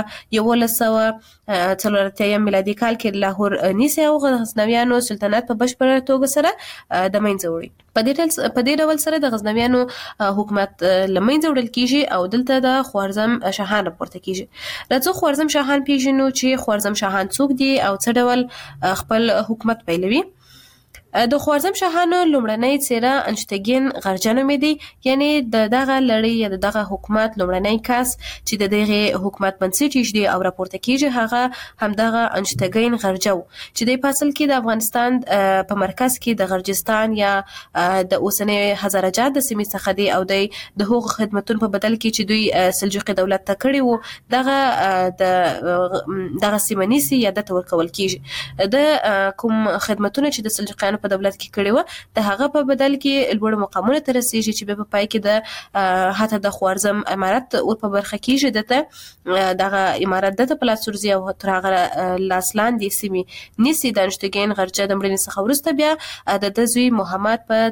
1140 میلادي کال کې لاهور نیسي او غزنویانو سلطنت په بشپړه توګه سره د منځه وړي. په دې ډول سره د غزنویانو حکومت لمنځه وړل کیږي او دلته د خوارزم شاهان راپورته کیږي. راځو خوارزم شاهان پیژنو چې خوارزم شاهان څوک دي او څه ډول خپل حکومت پیلوي. د خوارزم شاهانو لومړنۍ څیره انشتګین غرجه نومېدی، یعنی د دغه لړۍ یا د دغه حکومت لومړنی کس چې د دغه حکومت بنسټ ایږدي او راپورته کیږي هغه همدغه انشتګین غرجه و چې د اصل کې د افغانستان په مرکز کې د غرجستان یا د اوسنۍ هزارجات د سیمې څخه دی او د هغو خدمتونو په بدل کې چې دوی سلجوقي دولت ته کړي وو دغه سیمه نیسي یا د ورکول کیږي. د کوم خدمتونه چې د سلجوقیانو په دولت کې کړي و د هغه په بدل کې لوړ مقامونه ته رسیږي چې په پای کې د حتی د خوارزم امارت ور په برخه کېږي دته دغه امارت دته پلاسورزي او تر هغه لاسلاندې سیمې نیسي. د انشتګین غرجه د مړینې څخه وروسته بیا د زوی محمد په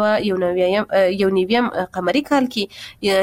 491 قمري کال کې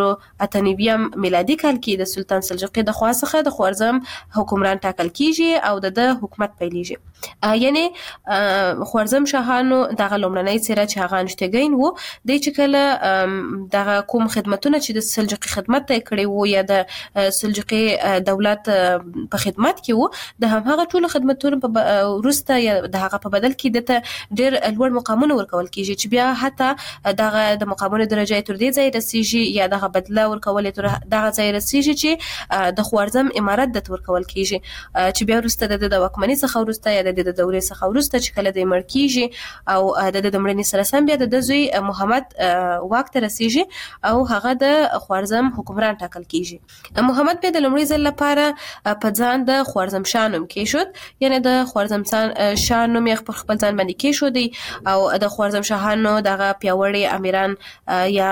1098 میلادي کال کې د سلطان سلجوقي د خوا څخه د خوارزم حکمران ټاکل کیږي او د حکومت پیلېږي. یعنی خوارزم شاهانو دغه لومړنۍ څیره چې هغه انشتګین وو د چې کله دغه کوم خدمتونه چې د سلجوقي خدمت ته کړی وو یا د سلجوقي دولت په خدمت کې وو د هغه ټول خدمتونو په وروسته یا د هغه په بدل کې د ډېر لوړ مقامونه ورکول کیږي چې بیا حتی دغه د مقامونو درجه تر دې ځای رسیږي یا دغه بدله ورکول تر دغه ځای رسیږي چې د خوارزم امارت د ورکول کیږي چې بیا وروسته د واکمنۍ څخه وروسته یا د دورې څخه وروسته چې کله د مړ کیږي او د مړینې سره سم بیا د زوی محمد واک ته رسیږي او هغه د خوارزم حکمران ټاکل کیږي. محمد بیا د لومړي ځل لپاره په ځان د خوارزم شاه نوم کېښود، یعنی د خوارزم شاه نوم یې په خپل ځان باندې کېښودی او د خوارزم شاهانو دغه پیاوړي امیران یا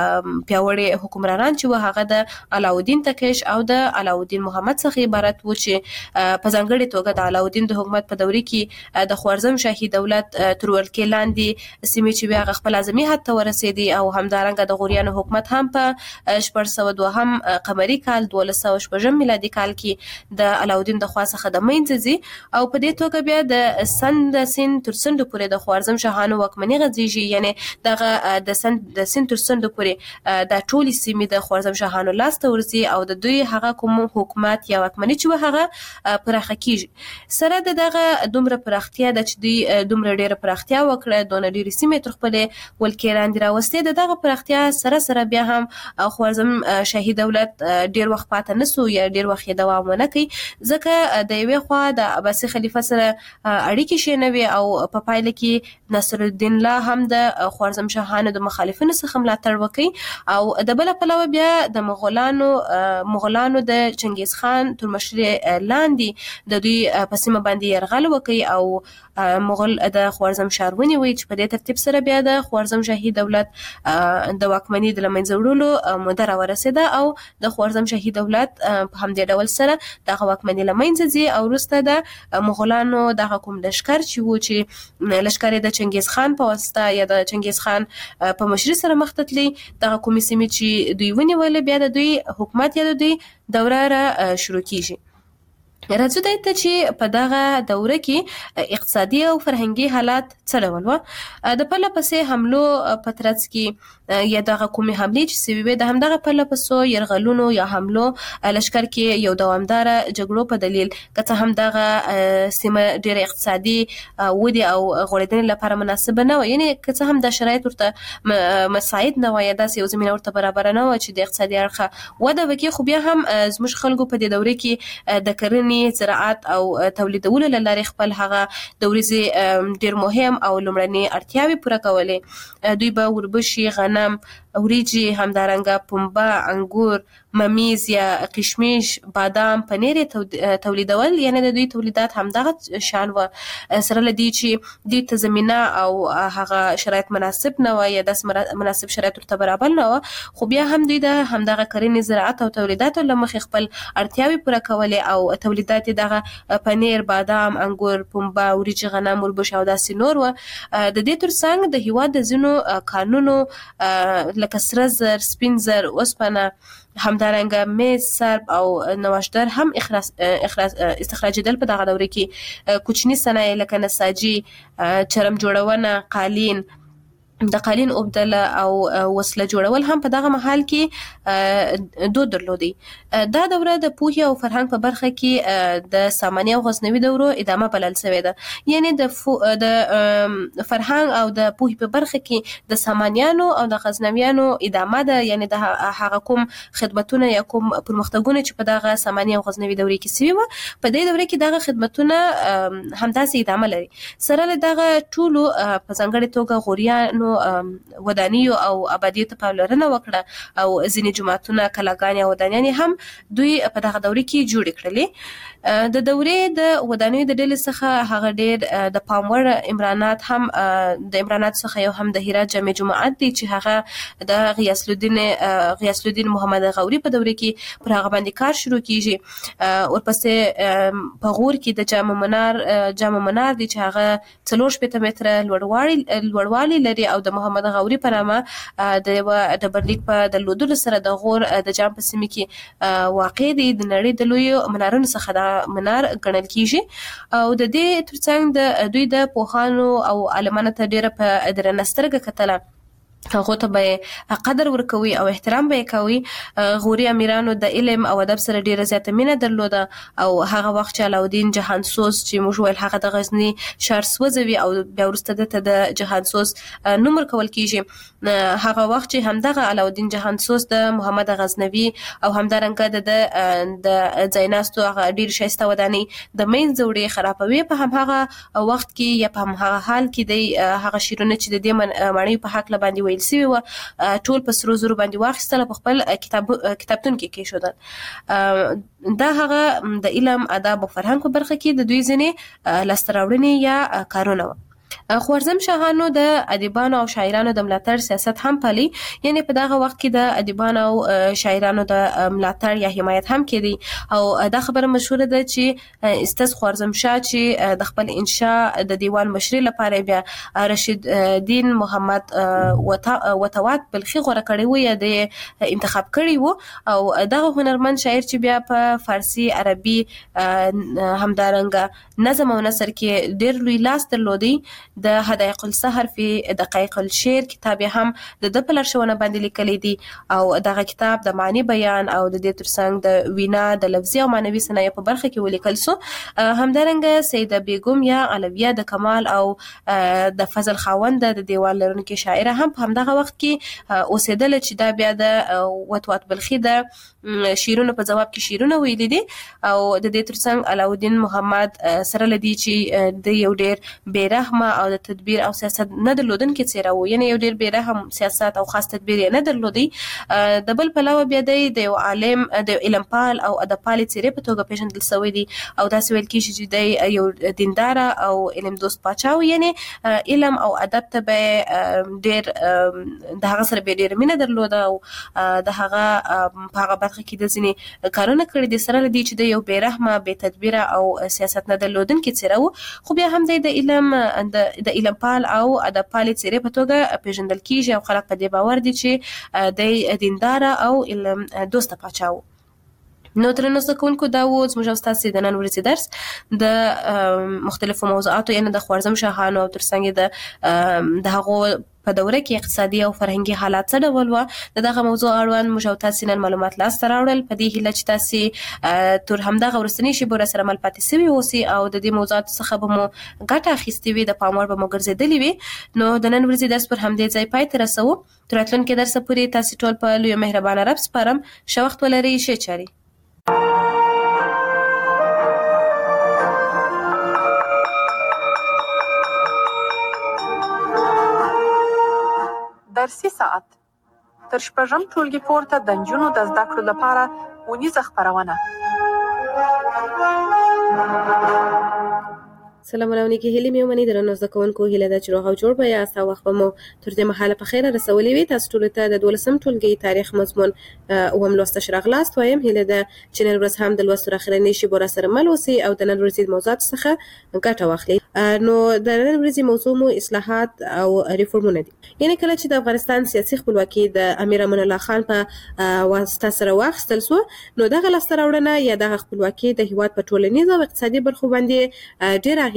پیاوړي حکمرانان چې هغه د علاودین تکش او د علاودین محمد څخه عبارت و چې په ځانګړي توګه د علاودین د حکومت په دورې کې د خوارزم شاهي دولت تر ولکې لاندې سیمې چې بیا خپل اعظمي حد ته ورسېدي او همدارنګه د غوریانو حکومت هم په 1402 قمري کال 1206 میلادي کال کې د علاودین د خوا څخه د منځ ځي او په دې توګه بیا د سند تر سند پورې د خوارزم شاهانو واکمني غځيږي، یعنی دغه د سند تر سند پورې د ټولي سیمې د خوارزم شاهانو لاس ته ورځي او د دوی هغه کوم حکومت یا واکمني چې هغه پراخه کیږي. سره دغه دومره پراختیا د چې دوی دومره ډیره پراختیا وکړه دونه ډیره سیمې تر خپل ولکې لاندې راوستي. دغه پراختیا سره بیا هم خوارزم شاهي دولت ډیر وخت پاتې نسو یا ډیر وخت دوام ونه کوي ځکه د یوې خوا د عباسي خلیفہ سره اړیکې شینوي او په پایله کې نصر الدین الله هم د خوارزم شاهانو د مخالفینو څخه ملاتړ وکړي او د بل پلوه بیا د مغولانو د چنګیز خان تر مشرۍ لاندې د دوی په سیمه باندې یرغل وکړي او مغول د خوارزم ښار ونیوي چې په دې ترتیب سره بیا د خوارزم شاهي دولت د واکمنۍ د لمنځه وړلو موده راورسېده او د خوارزم شاهي دولت په همدې ډول سره دغه واکمنۍ له منځه ځي او وروسته د مغولانو دغه کوم لښکر چې و چې لښکر د چنګیز خان په واسطه یا د چنګیز خان په مشرۍ سره مخ ته تللي دغه کومې سیمې چې دوی ونیولې بیا د دوی حکومت یا د دوی دوره را شروع کیږي. راځو ته چې په دغه دوره کې اقتصادي او فرهنګي حالات څه ډول و. د پرله پسې حملو په ترڅ کې یا دغه کومې حملې چې سوي وي د همدغه پرله پسې یرغلونو یا حملو لښکر کې یو دوامداره جګړو په دلیل که څه هم دغه سیمه ډېره اقتصادي ودې او غوړېدنې لپاره مناسبه نه وه، یعنې که څه هم دا شرایط ورته مساعد نه وه یا داسې یو زمینه ورته برابره نه وه چې د اقتصادي اړخه وده وکړي، خو بیا هم زموږ خلکو په دې دوره کې د کرنې زراعت او تولیدولو له لارې خپل هغه د ورځې ډېر مهم او لومړنۍ اړتیاوې پوره کولې. دوی به وربشي، غنم، وریجې، همدارنګه پنبه، انګور، ممیز یا کشمش، بادام، پنیر تولیدول، یعنی د دوی تولیدات همدغه شان و. سره له دې چې دوی ته زمینه او هغه شرایط مناسب نه وه یا داسې مناسب شرایط ورته برابر نه وه، خو بیا هم دوی د همدغه کرنې زراعت او تولیداتو له مخې خپل اړتیاوې پوره کولې او تولیدات دغه پنیر، بادام، انګور، پنبه، وریجې، غنم، وربشي او داسې نور و. د دې ترڅنګ د هیواد د ځینو کانونو لکه سره زر، سپین زر، اوسپنه، همدارنګه میز، سرب او نواشدر هم استخراجېدل. په دغه دوره کې کوچني صنایع لکه نساجي، چرم جوړونه، قالین، د قالین اوبدل او وسله جوړول هم په دغه محل کې دود درلودي. دا دوره د پوهې او فرهنګ په برخه کې د ساماني او غزنوي دورو ادامه بلل شوې ده. یعنی د فرهنګ او د پوهې په برخه کې د سامانیانو او د غزنویانو ادامه ده. یعنی د هغه کوم خدمتونه یا کوم پرمختګونه چې په دغه ساماني او غزنوي دورې کې سوي و، په دې دوره کې دغه خدمتونه همداسې ادامه لري. سره له دغه ټولو په ځانګړې توګه غوریانو ودانیو او آبادیو ته پاملرنه وکړه او ځینې جوماتونه، کلاګانې او ودانیانې هم دوی په دغه دورې کې جوړې کړلې. د دورې د ودانیو د ډلې څخه هغه ډېر د پام وړ عمرانات هم د عمرانات څخه یو هم د هرات جامع جماعت دی چې هغه د غیاث الدین محمد غوري په دورې کې پر هغه باندې کار شروع کیږي. ورپسې په غور کې د جامع منار دی چې هغه 4 متره لوړوالی لري او د محمد غوري په نامه د برلیک په درلودلو سره د غور د جام په سیمه کې واقع دی. د نړۍ د لوی منارونو څخه دا منار ګڼل کیږي او د دې ترڅنګ د دوی د پوهانو او عالمانو ته ډیره په درنه سترګه کتله، هغه ته به قدر ورکوي او احترام به کوي. غوري امیرانو د علم او ادب سره ډیره زیاته مینه درلوده او هغه وخت چې علاودین جهانسوز چې موږ ویل هغه د غزنی ښار سوځوي او بیا وروسته د جهانسوز نوم ورکول کیږي، هغه وخت چې همدغه علاودین جهانسوز د محمد غزنوي او همدارنګه د ځایناستو هغه ډیر شایسته ودانۍ د منځ وړي خرابوي. په همغه وخت کې یا په همغه حال کې د هغه شیرونه چې د دې مړی په حق باندې ویل سوي و ټول په سرو زرو باندې واخیستل په خپل کتابتون کې کېښودل. دا هغه د علم، ادب او فرهنګ په برخه کې د دوی ځینې لاسته راوړنې یا کارونه وو. خوارزم شاهانو د ادیبانو او شاعرانو د ملاتړ سیاست هم پالي. یعنی په دغه وخت کې د ادیبانو او شاعرانو د ملاتړ یا حمایت هم کېدی او دا خبره مشهوره ده چې استاد خوارزم شاه چې د خپل انشاء د دیوان مشري لپاره بیا رشید دین محمد وتوات بلخي غوړه کړی و یا د انتخاب کړی و او دغه هنرمند شاعر چې بیا په فارسی، عربي، همدارنګه نظم او نثر کې ډېر لوی لاس درلودی. د حدائق السحر فی دقایق الشعر کتاب هم د په لارښوونه باندې لیکلی دی او دغه کتاب د معنی بیان او د دې ترڅنګ د وینا د لفظي او معنوي صنایع په برخه کې ولیکل سو. همدارنګه سیده بیگم یا علویه د کمال او د فضل خاوند د دیوان لرونکي شاعره هم په همدغه وخت کې اوسېدل چې دا بیا د وتوات بلخي د شیرونو په جواب کې شیرونه ویلي دي او د دې ترڅنګ علاودین محمد سره لدی چې د یو ډېر بیرحمه او د تدبیر او سیاست نه درلودونکي څیره و. یعنی یو ډېر بیرحم سیاست او خاص تدبیر یې نه درلودي. د بل پلوه بیا د یو عالم، د علم پال او ادب پال څیرې په توګه پیژندل شوی دی او داسې ویل کېږي چې د یو دیندار او علم دوست پاچا و. یعنی علم او ادب ته به ډېر د هغه سره به ډېر مینه درلوده او د هغه په هغه برخه کې د ځینې کارونه کړي دي سره لدی چې د یو بیرحمه، بې تدبیره او سیاست نه درلودونکي څیره و. خو بیا هم د علم پال او ادب پالې څیرې په توګه پیژندل کیږي او خلک په دې باور دي چې د دیندار او علم دوسته پاچا و. نو درنو زده کوونکو دا و زموږ او ستاسې د نن ورځې درس د مختلفو موضوعاتو، یعنې د خوارزم شاهانو او ترڅنګ د هغو په دوره کې اقتصادي او فرهنګي حالات څه ډول و. دغه موضوع اړوند موږ او تاسې نن معلومات لاسته راوړل په دې هیله چې تاسې تر همدغه وروستنۍ شېبو راسره مل پاتې سوي اوسئ او د دې موضوعاتو څخه به مو ګټه اخیستې وي، د پام وړ به مو ګرځېدلې وي. نو د نن ورځې درس پر همدې ځای پای ته رسوو. تر راتلونکي درسه پورې تاسې ټول په لویه مهربانه رب سپارم. ښه وخت ولرئ، ښې چارې. درسي ساعت تر شپږم ټولګي پورته د نجونو د زده کړو لپاره ونیزه خپرونه. سلام علیکم، هیله مې ومني درنو زده کوونکو، هیله ده چې روغ او جوړ به یاست او وخت به مو تر دې مهاله په خیره رسولې وي. تاسو ټولو ته د 12م ټولګي تاریخ مضمون اووم لوست راغلاست وایم. هیله ده چې نن ورځ هم د لوست اخرنۍ شیبو راسره مل اوسئ او د نن ورځې موضوعات څخه ګټه واخلئ. نو د نن ورځې موضوع مو اصلاحات او ریفورمونه دي. یعنی کله چې د افغانستان سیاسي خپلواکي د امیر امان الله خان په واسطه سره واخیستل سو، نو دغه لاسته راوړنه یا دغه خپلواکي د هیواد په ټولنیز او اقتصادي برخو باندې ډېر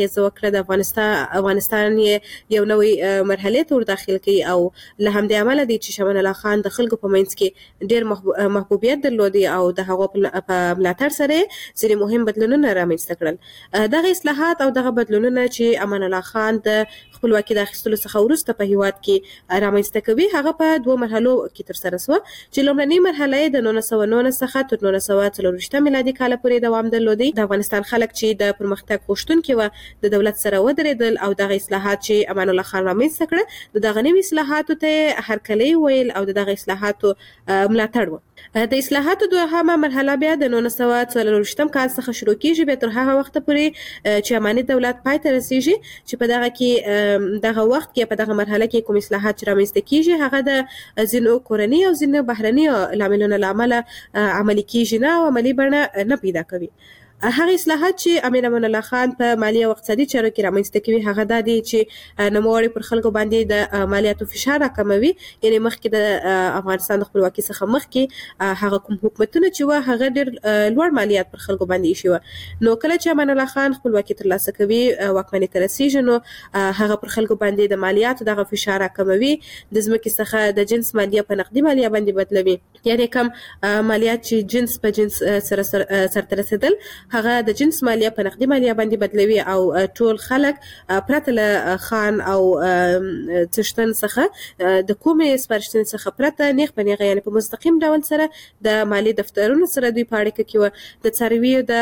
اغیزه وکړه د افغانستان یو نوې مرحله ته ور داخل کړي او له همدې امله دی چې شاه امان الله خان د خلکو په منځ کې ډېر محبوبیت درلودي او د هغو په ملاتړ سره ځینې مهم بدلونونه رامنځته کړل. دغه اصلاحات او دغه بدلونونه چې امان الله خان د خپلواکي د اخیستلو څخه وروسته په هیواد کې رامنځته کوي هغه په دوه مرحلو کې ترسره شوه چې لومړنۍ مرحله د 1909 څخه تر 1924 میلادي کال پورې دوام درلودي. د افغانستان خلک چې د پرمختګ غوښتونکي و د دولت سره ودرېدل او دغه اصلاحات چې امان الله خان رامنځته کړ دغه نوي اصلاحاتو ته هرکلی ویل او دغه اصلاحاتو ملاتړ و. د اصلاحاتو دوهمه مرحله بیا د 1924 کال څخه شروع کیږي به تر هغه وخت پورې چې اماني دولت پای ته رسیږي چې په دغه کې دغه وخت کې په دغه مرحله کې کوم اصلاحات چې رامنځته کیږي هغه د ځینو کورنۍ او ځینو بهرني لاملونو له امله عملي کیږي نه او عملي بڼه نه پیدا کوي. هغه اصلاحات چې امیر امان الله خان په مالی او اقتصادي چارو کې رامنځته کوي هغه د دې چې نوموړي پر خلکو باندې د مالیاتو فشار راکموي. یعنی مخکې د افغانستان د خپلواکي څخه مخکې هغه کوم حکومتونه چې و هغه ډېر لوړ مالیات پر خلکو باندې ایښي و. نو کله چې امان الله خان خپلواکي ترلاسه کوي واکمنۍ ته رسیږي نو هغه پر خلکو باندې د مالیاتو دغه فشار راکموي. د ځمکې څخه د جنس مالیه په نقدي مالیه باندې بدلوي. یعنی کم مالیات چې جنس په جنس سره سرته رسیدل هغه د جنس مالیه په نقدي مالیه باندې بدلوي او ټول خلک پرته له خان او څښتن څخه د کومې سپارښتنې څخه پرته نیغ په نیغه یعنی په مستقیم ډول سره د مالی دفترونو سره دوی په اړیکه کې و. د څارویو د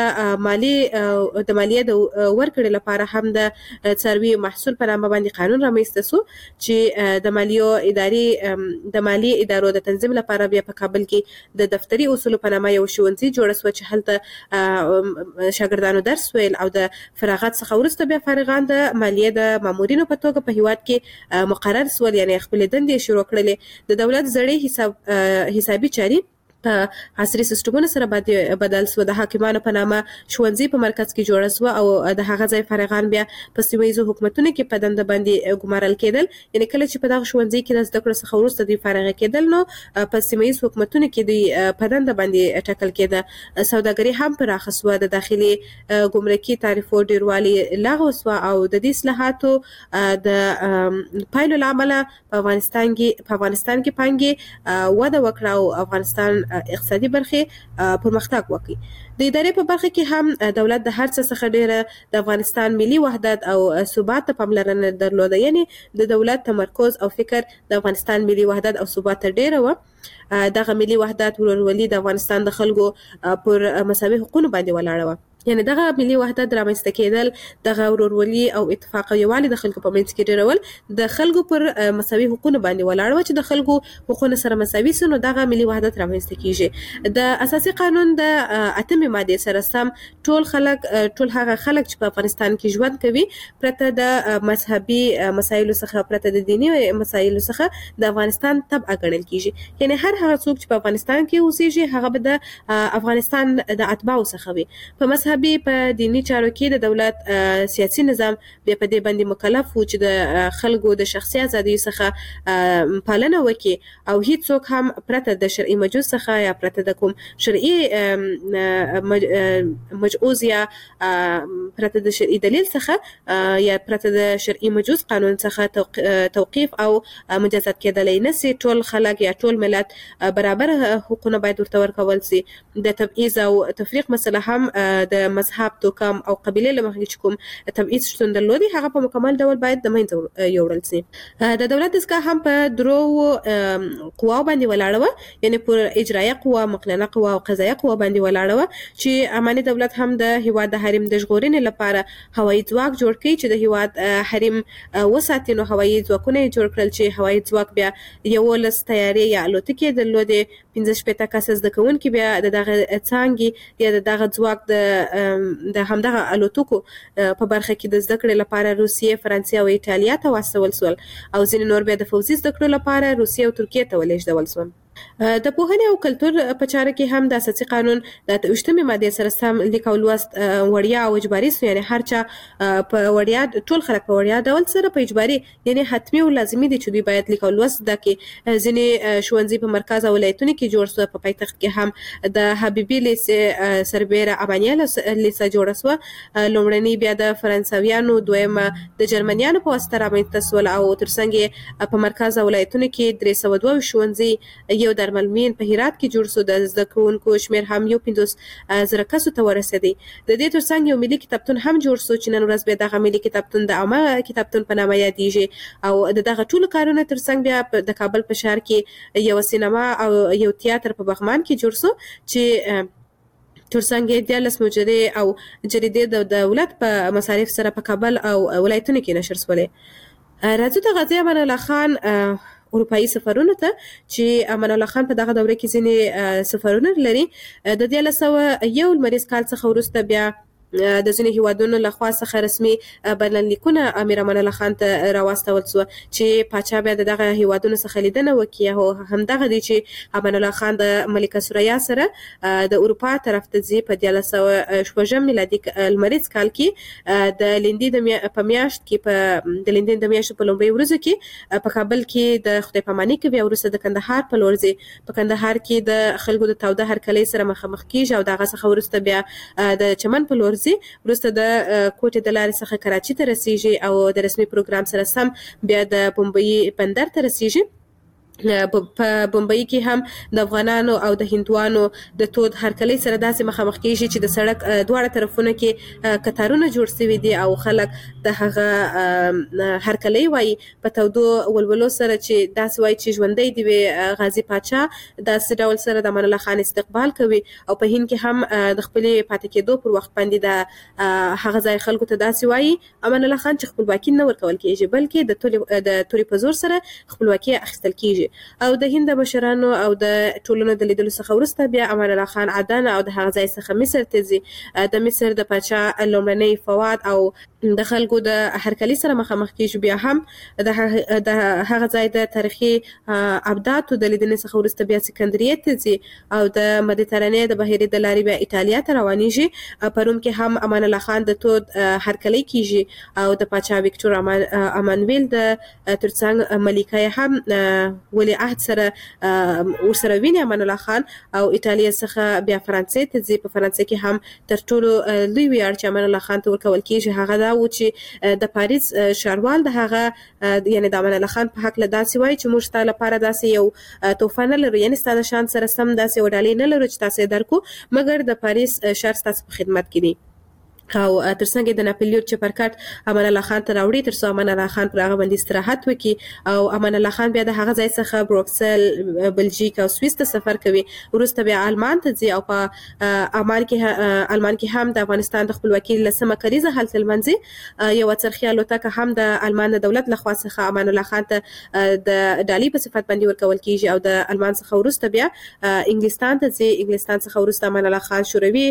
مالیې د ورکړې لپاره هم د څارویو محصول په نامه باندې قانون رامنځته شو چې د مالی ادارو د تنظیم لپاره بیا په کابل کې د دفتري اصولو په نامه یو ښوونځی جوړ شو چې هلته شاګردانو درس ویل او د فراغت څخه وروسته بیا فارغان د مالیې د مامورینو په توګه په هیواد کې مقرر شول. یعنی خپل دندې شروع کړلې. د دولت زړې حسابي چاري په عصري سیستمونو سره بدل شو. د حاکمانو په نامه ښوونځي په مرکز کې جوړ شو او د هغه ځای فارغان بیا په سیمه ییزو حکومتونو کې په دنده باندې ګمارل کېدل. یعنی کله چې په دغه ښوونځي کې د زده کړو څخه وروسته دوی فارغ کېدل نو په سیمه ییزو حکومتونو کې دوی په دنده باندې ټاکل کېده. سوداګري هم پراخه شوه. د داخلي ګمرکي تعرفو ډیروالي لغوه شوه او د دې اصلاحاتو د پایلو له امله په افغانستان کې پانګې وده وکړه او افغانستان اقتصادي برخې پرمختګ وکړي. د ادارې په برخه کې هم دولت د هر څه څخه ډیره د افغانستان ملي وحدت او ثبات ته پاملرنه درلوده. یعنی د دولت تمرکز او فکر د افغانستان ملي وحدت او ثبات ته ډیره و. دغه ملي وحدت ورورولي د افغانستان د خلکو پر مساوي حقوقو باندې ولاړه و. یعنی دغه ملي وحدت رامنځته کېدل دغه ورورولي او اتفاق او یووالي د خلکو په منځ کې ډیرول د خلکو پر مساوي حقوقو باندې ولاړ و چې د خلکو حقوقو سره مساوي سي نو دغه ملي وحدت رامنځته کیږي. د اساسي قانون د 8مې ماده سره سم ټول هغه خلک چې په افغانستان کې ژوند کوي پرته د مذهبي مسایلو څخه پرته د دیني مسایلو څخه د افغانستان تبع ګڼل کیږي. یعنی هر هغه څوک چې په افغانستان کې اوسېږي هغه به د افغانستان د اتباعو څخه وي. په په دینی چارو کې د دولت سیاسي نظام بیا په دې باندې مکلف و چې د خلکو د شخصي ازادۍ څخه پالنه وکړي او هیڅ څوک هم پرته د شرعي مجوز څخه یا پرته د کوم شرعي مجوز یا پرته د شرعي دلیل څخه یا پرته د شرعي مجوز قانون څخه توقیف او مجازات کېدلی نشي. ټول خلک یا ټول ملت برابر حقوقونه باید ورته ورکول شي. د تبعیض او تفریق مسله هم د مذهب توکم او قبیله له مخې چې کوم تبعیض شتون درلودي هغه په مکمل ډول باید د منځه یوړل شي. د دولت دستګاه هم په درو قواو باندې ولاړه وه. یعنی پر اجرایه قوه، مقننه قوه او قضایه قوه باندې ولاړه وه چې اماني دولت هم د هیواد د حریم د ژغورنې لپاره هوایي ځواک جوړ کړي چې د هیواد حریم وساتي. نو هوایي ځواکونه یې جوړ کړل چې هوایي ځواک بیا 11 طیارې یا الوتکې درلودې. 15 کسه زده کوونکي بیا د دغه څانګې یا د دغه ځواک د همدغه الوتکو په برخه کې د زده کړې لپاره روسیې، فرانسې او ایټالیا ته واستول شول او ځینې نور بیا د فوزي زده کړو لپاره روسیې او ترکیې ته ولېږدول شول. د پوهنې او کلتور په چاره کې هم د اساسي قانون د 28مې ماده سره سم لیک او لوست وړیا او اجباري سو، یعنی هر چا په وړیا ټول خلک په وړیا ډول سره په اجباري یعنی حتمی او لازمي دي چې دوی باید لیک او لوست زده کړي. ځینې ښوونځي په مرکز او ولایتونو کې جوړ سو، په پایتخت کې هم د حبیبي لیسې سربیره امانیه لیسه جوړه سو، لومړنی بیا د فرانسویانو، دویمه د جرمنیانو په واسطه رامنځته سول او ترڅنګ په مرکز او ولایتونو کې 302 ښوونځي یو درملمین په هرات کې جوړ سو. د زده کوونکو شمیر هم 50,000 کسو ته ورسېدی. د دې ترڅنګ یو ملي کتابتون هم جوړ سو چې نن ورځ به دغه ملي کتابتون د عامه کتابتون په نامه یادېږي او دغه ټول کارونه ترڅنګ بیا د کابل په ښار کې یو سینما او یو تیاتر په بغمان کې جوړ سو چې ترڅنګ د لس مجرې او جریدې د دولت په مصارف سره په کابل او ولایتونو کې نشر سولې. راځو د غازی امان الله خان اروپایي سفرونه ته چې امان الله خان په دغه دوره کې ځینې سفرونه لري. د 1901 لمریز کال څخه وروسته بیا د ځینې هیوادونو لخوا څخه رسمي بلنلیکونه امیر امان الله خان ته راواستول سو چې پاچا بیا دغه هیوادونو څخه لیدنه وکړي. او همدغه دی چې امان الله خان د ملکه سوریا سره د اروپا طرف ته ځي. په 1906 میلادي لمریز کال کې د لیندې په میاشت کې د لیندې د میاشتې په لومړۍ ورځو کې په کابل کې د خدای پاماني کوي او وروسته د کندهار په لور ځي. په کندهار کې د خلکو د تاوده هرکلۍ سره مخامخ کیږي او دغه څخه وروسته بیا د چمن په لور وروسته د کوټې د لارې څخه کراچي ته رسیږي او د رسمي پروګرام سره سم بیا د بمبئی بندر ته رسیږي. په بمبئی کې هم د افغانانو او د هندوانو د تود هرکلۍ سره داسې مخامخ کیږي چې د سړک دواړه طرفونو کې قطارونه جوړ شوي دي او خلک د هغه هرکلۍ وایي په تودو ولولو سره چې داسې وایي چې ژوندی دی غازی پاچا داسې ډول سره د امان الله خان استقبال کوي. او په هند کې هم د خپلې پاتې کېدو پر وخت باندې د هغه ځای خلکو ته داسې وایي امان الله خان چې خپلواکي نه ورکول کېږي بلکې د تورې په زور سره خپلواکي اخیستل کېږي. او د هند مشرانو او د ټولنو د لیدلو څخه وروسته بیا امان الله خان عدن او د هغه ځای څخه مصر ته ځي. د مصر د پاچا لومړنی فواد او د خلکو د هرکلۍ سره مخامخ کیږي. بیا هم د هغه ځای د تاریخي ابداتو د لیدنې څخه وروسته بیا سکندریه ته ځي او د مدیترانې د بحیرې د لارې بیا ایټالیا ته روانېږي. په روم کې هم امان الله خان د تود هرکلۍ کیږي او د پاچا ویکټور امانویل د ترڅنګ ملکه هم ولی عهد سره ورسره ویني امان الله خان او ایټالیا څخه بیا فرانسې ته ځي. په فرانسې کې هم تر ټولو لوی ویاړ چې امان الله خان ته ورکول کیږي هغه دا و چې د پاریس ښاروال د هغه یعنی د امان الله خان په حق له داسې وایي چې موږ ستاسو لپاره داسې یو تحفه نه لرو، یعنی ستاسو شان سره سم داسې وډالۍ نه لرو چې تاسو درکو، مګر د پاریس ښار ستاسو په خدمت کې دی. او ترڅنګ د ناپلیون چپرکټ امان الله خان ته راوړي ترڅو امان الله خان پر هغه باندې استراحت وکړي. او امان الله خان بیا د هغه ځای څخه بروکسل، بلژیک او سویس ته سفر کوي. وروسته بیا آلمان ته ځي او په آلمان کې هم د افغانستان د خپلواکۍ لسمه کلیزه هلته لمانځي. یو څرخي الوتکه هم د آلمان د دولت لخوا څخه امان الله خان ته د ډالۍ په صفت باندې ورکول کیږي. او د آلمان څخه وروسته بیا انګلستان ته ځي. انګلستان څخه وروسته امان الله خان شوروي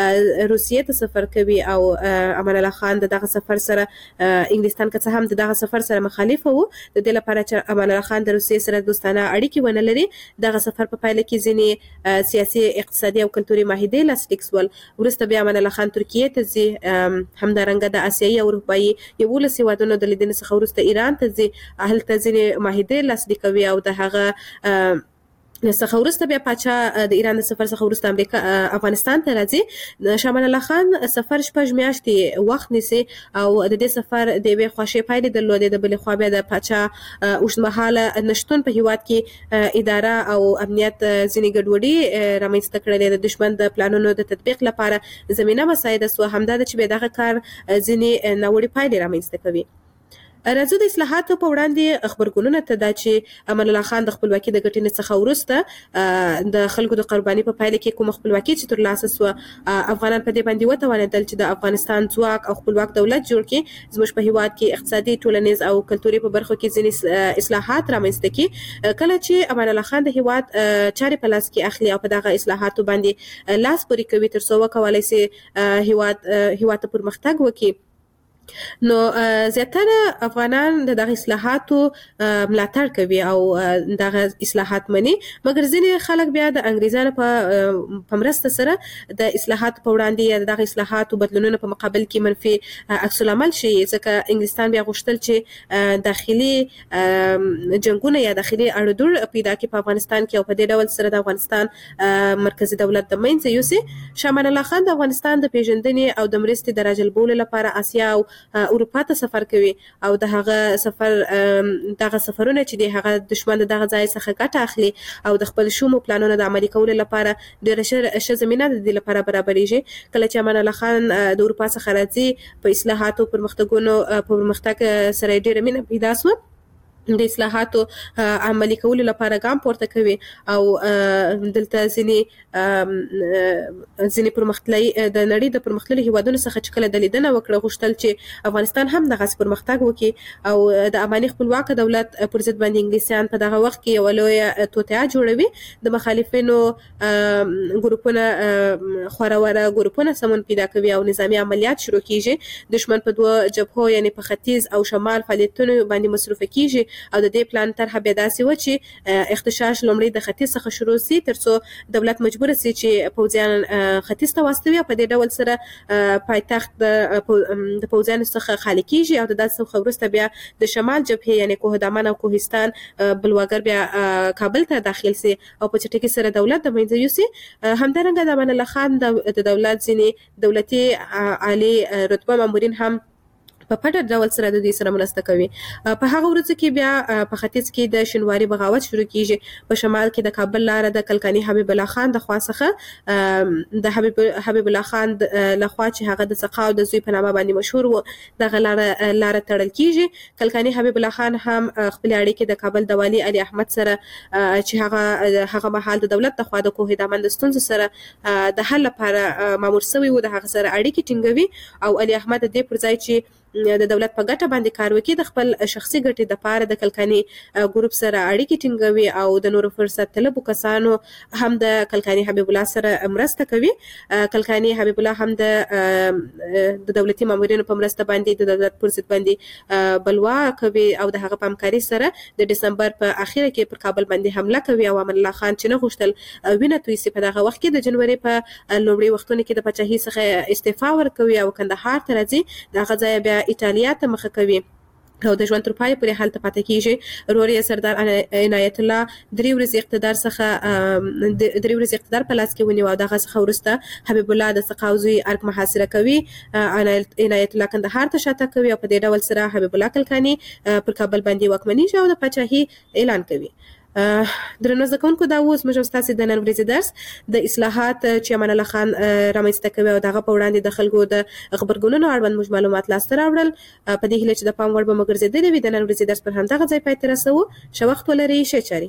روسیې ته سفر کوي او امان الله خان دغه سفر سره انګلستان که څه هم دغه سفر سره مخالف وو، د دې لپاره چې امان الله خان د روسیې سره دوستانه اړیکې ونه لري دغه سفر په پایله کې ځینې سیاسي، اقتصادي او کلتوري معاهدې لاسلیک سول. وروسته بیا امان الله خان ترکیې ته ځي. همدارنګه د اسیایي او اروپایي 11 هیوادونو د لیدنې څخه وروسته ایران ته ځي. هلته ځینې معاهدې لاسلیک کوي او د هغه څخه وروسته بیا پاچا د ایران د سفر څخه وروسته امریکا افغانستان ته راځي. شاه امان الله خان سفر 6 میاشتې وخت نیسي او د دې سفر د یوې خواشې پایلې درلودې. د بلې خوا بیا د پاچا اوږدمهاله نشتون په هیواد کې اداره او امنیت ځینې ګډوډي رامنځته کړلې. د دشمن د پلانونو د تطبیق لپاره زمينه مساعده سو. همدا چې به دغه کار ځینې ناوړه پایلې رامنځته کوي. راځو د اصلاحاتو په وړاندې خبرګونونه ته دا چې امان الله خان د خپلواکۍ د ګټنې څخه وروسته د خلکو د قرباني په پایله کې کوم خپلواکي چې ترلاسه سو، افغانان په دې باندې وتوانېدل چې د افغانستان ځواک او خپلواک دولت جوړ کړي. زموږ په هیواد کې اقتصادي، ټولنیز او کلتوري په برخو کې ځینې اصلاحات رامنځته کړي. کله چې امان الله خان د هیواد چارې په لاس کې اخلي او په دغه اصلاحاتو باندې لاس پورې کوي ترڅو وکولای شي هیواد ته پرمختګ وکړي. نو زیاتره افغانان دغه اصلاحاتو ملاتړ کوي او دغه اصلاحات مني، مګر ځینې خلک بیا د انګریزانو په مرسته سره د اصلاحاتو په وړاندې یا دغه اصلاحاتو بدلونونو په مقابل کې منفي عکس العمل شي، ځکه انګلستان بیا غوښتل چې داخلي جنگونه یا داخلي اړودوړ پیدا کړي په افغانستان کې او په دې ډول سره د افغانستان مرکزی دولت د منځه یوسي. شاه امان الله خان د افغانستان د پیژندنې او د مرستې د راجلبولو لپاره اسیا او اروپا ته سفر کوي او د هغه سفرونه چې دی هغه دشمن دغه ځای څخه ګټه اخلي او د خپل شومو پلانونو د عملي کولو لپاره ډېره ښه زمینه د دې لپاره برابرېږي. کله چې امان الله خان د اروپا څخه راځي په اصلاحاتو پرمختګ سره ډېره مینه پیدا شوه، د اصلاحاتو عملي کولو لپاره ګام پورته کوي او دلته ځینې پرمختللي د نړۍ د پرمختللي هیوادونو څخه چې کله د لیدنه وکړه غوښتل چې افغانستان هم دغسې پرمختګ وکړي او د افغاني خپلواکه دولت پر ضد باندې انګلیسیان په دغه وخت کې یوه لویه توطیه جوړوي. د مخالفینو ګروپونه خوروره ګروپونه سمون پیدا کوي او نظامي عملیات شروع کیږي. دشمن په دوه جبهو یعنی په ختیځ او شمال فعالیتونو باندې مصروفه کیږي او د دې پلان طرحه بیا داسې و چې اختشاش لومړی د ختیځ څخه شروع سي ترڅو دولت مجبور سي چې پوځیان ختیځ ته واستوي او په دې ډول سره پایتخت د پوځیانو څخه خالي کیږي او د داسې څخه وروسته بیا د شمال جبهې یعنی کوه دامن او کوهستان بلواګر بیا کابل ته داخل سي او په چټکۍ سره دولت د منځه یوسي. همدارنګه د امان الله خان د دولت ځینې دولتي عالی رتبه مامورین هم په پټه ډول سره د دې سره مرسته کوي. په هغه ورځ کې بیا په ختیځ کې د شینواري بغاوت شروع کیږي، په شمال کې د کابل لاره د کلکاني حبیب الله خان د خوا څخه د حبیب الله خان لخوا چې هغه د سقا او د زوی په نامه باندې مشهور و دغه لاره تړل کیږي. کلکاني حبیب الله خان هم خپل اړیکې د کابل د والي علي احمد سره چې هغه مهال د دولت د خوا د کوه دامن د ستونزو سره د حل لپاره مامور شوی و، د هغه سره اړیکې ټینګوي او علي احمد د دې پر ځای چې د دولت په ګټه باندې کار وکړي د خپل شخصي ګټې لپاره د کلکاني ګروپ سره اړیکې ټینګوي او د نورو فرصت طلبو کسانو هم د کلکاني حبیب الله سره مرسته کوي. کلکاني حبیب الله هم د دولتي مامورینو په مرسته باندې د دولت پر ضد باندې بلوا کوي او د هغه په همکاري سره د دسمبر په اخیره کې پر کابل باندې حمله کوي او امان الله خان چې نه غوښتل وینه توی سي په دغه وخت کې د جنوري په لومړي وختونو کې د پاچاهي څخه استعفا ورکوي او کندهار ته راځي. دغه ځای بیا ایټالیا ته مخه کوي او د ژوند تر پای پورې هلته پاتې کیږي. ورور یې سردار عنایت الله درې ورځې اقتدار په لاس کې ونیو او دغه څخه وروسته حبیب الله د سقا او زوی ارګ محاصره کوي. عنایت الله کندهار ته شاته کوي او په دې ډول سره حبیب الله کلکاني پر کابل باندې واکمني او د پاچاهي اعلان کوي. درنو زده کوونکو دا اوس موږ ستاسو د نن ورځې درس د اصلاحات چې امان الله خان رامنځته کوي او دغه په وړاندې د خلکو د غبرګونونو اړوند موږ معلومات لاسته راوړل. په دې هیله چې د پام وړ به مو ګرځېدلې وي. د نن ورځې درس پر همدغه ځای پای ته رسوو. ښه وخت ولرئ. ښه چارې.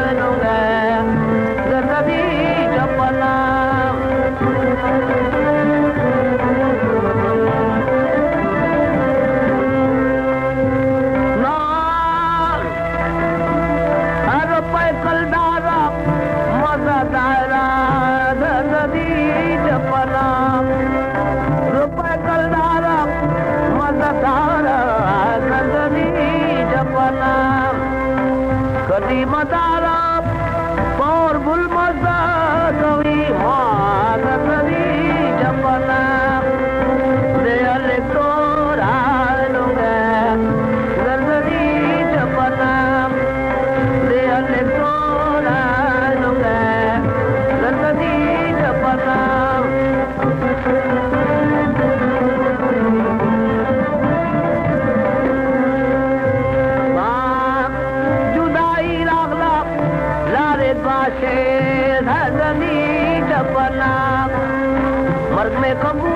Thank you. بدی مدارا پور بل مزا کوي ما زندگی جپنا دے الکتورا لونگا زندگی جپنا دے الکتورا لونگا زندگی جپنا مرد में कबूल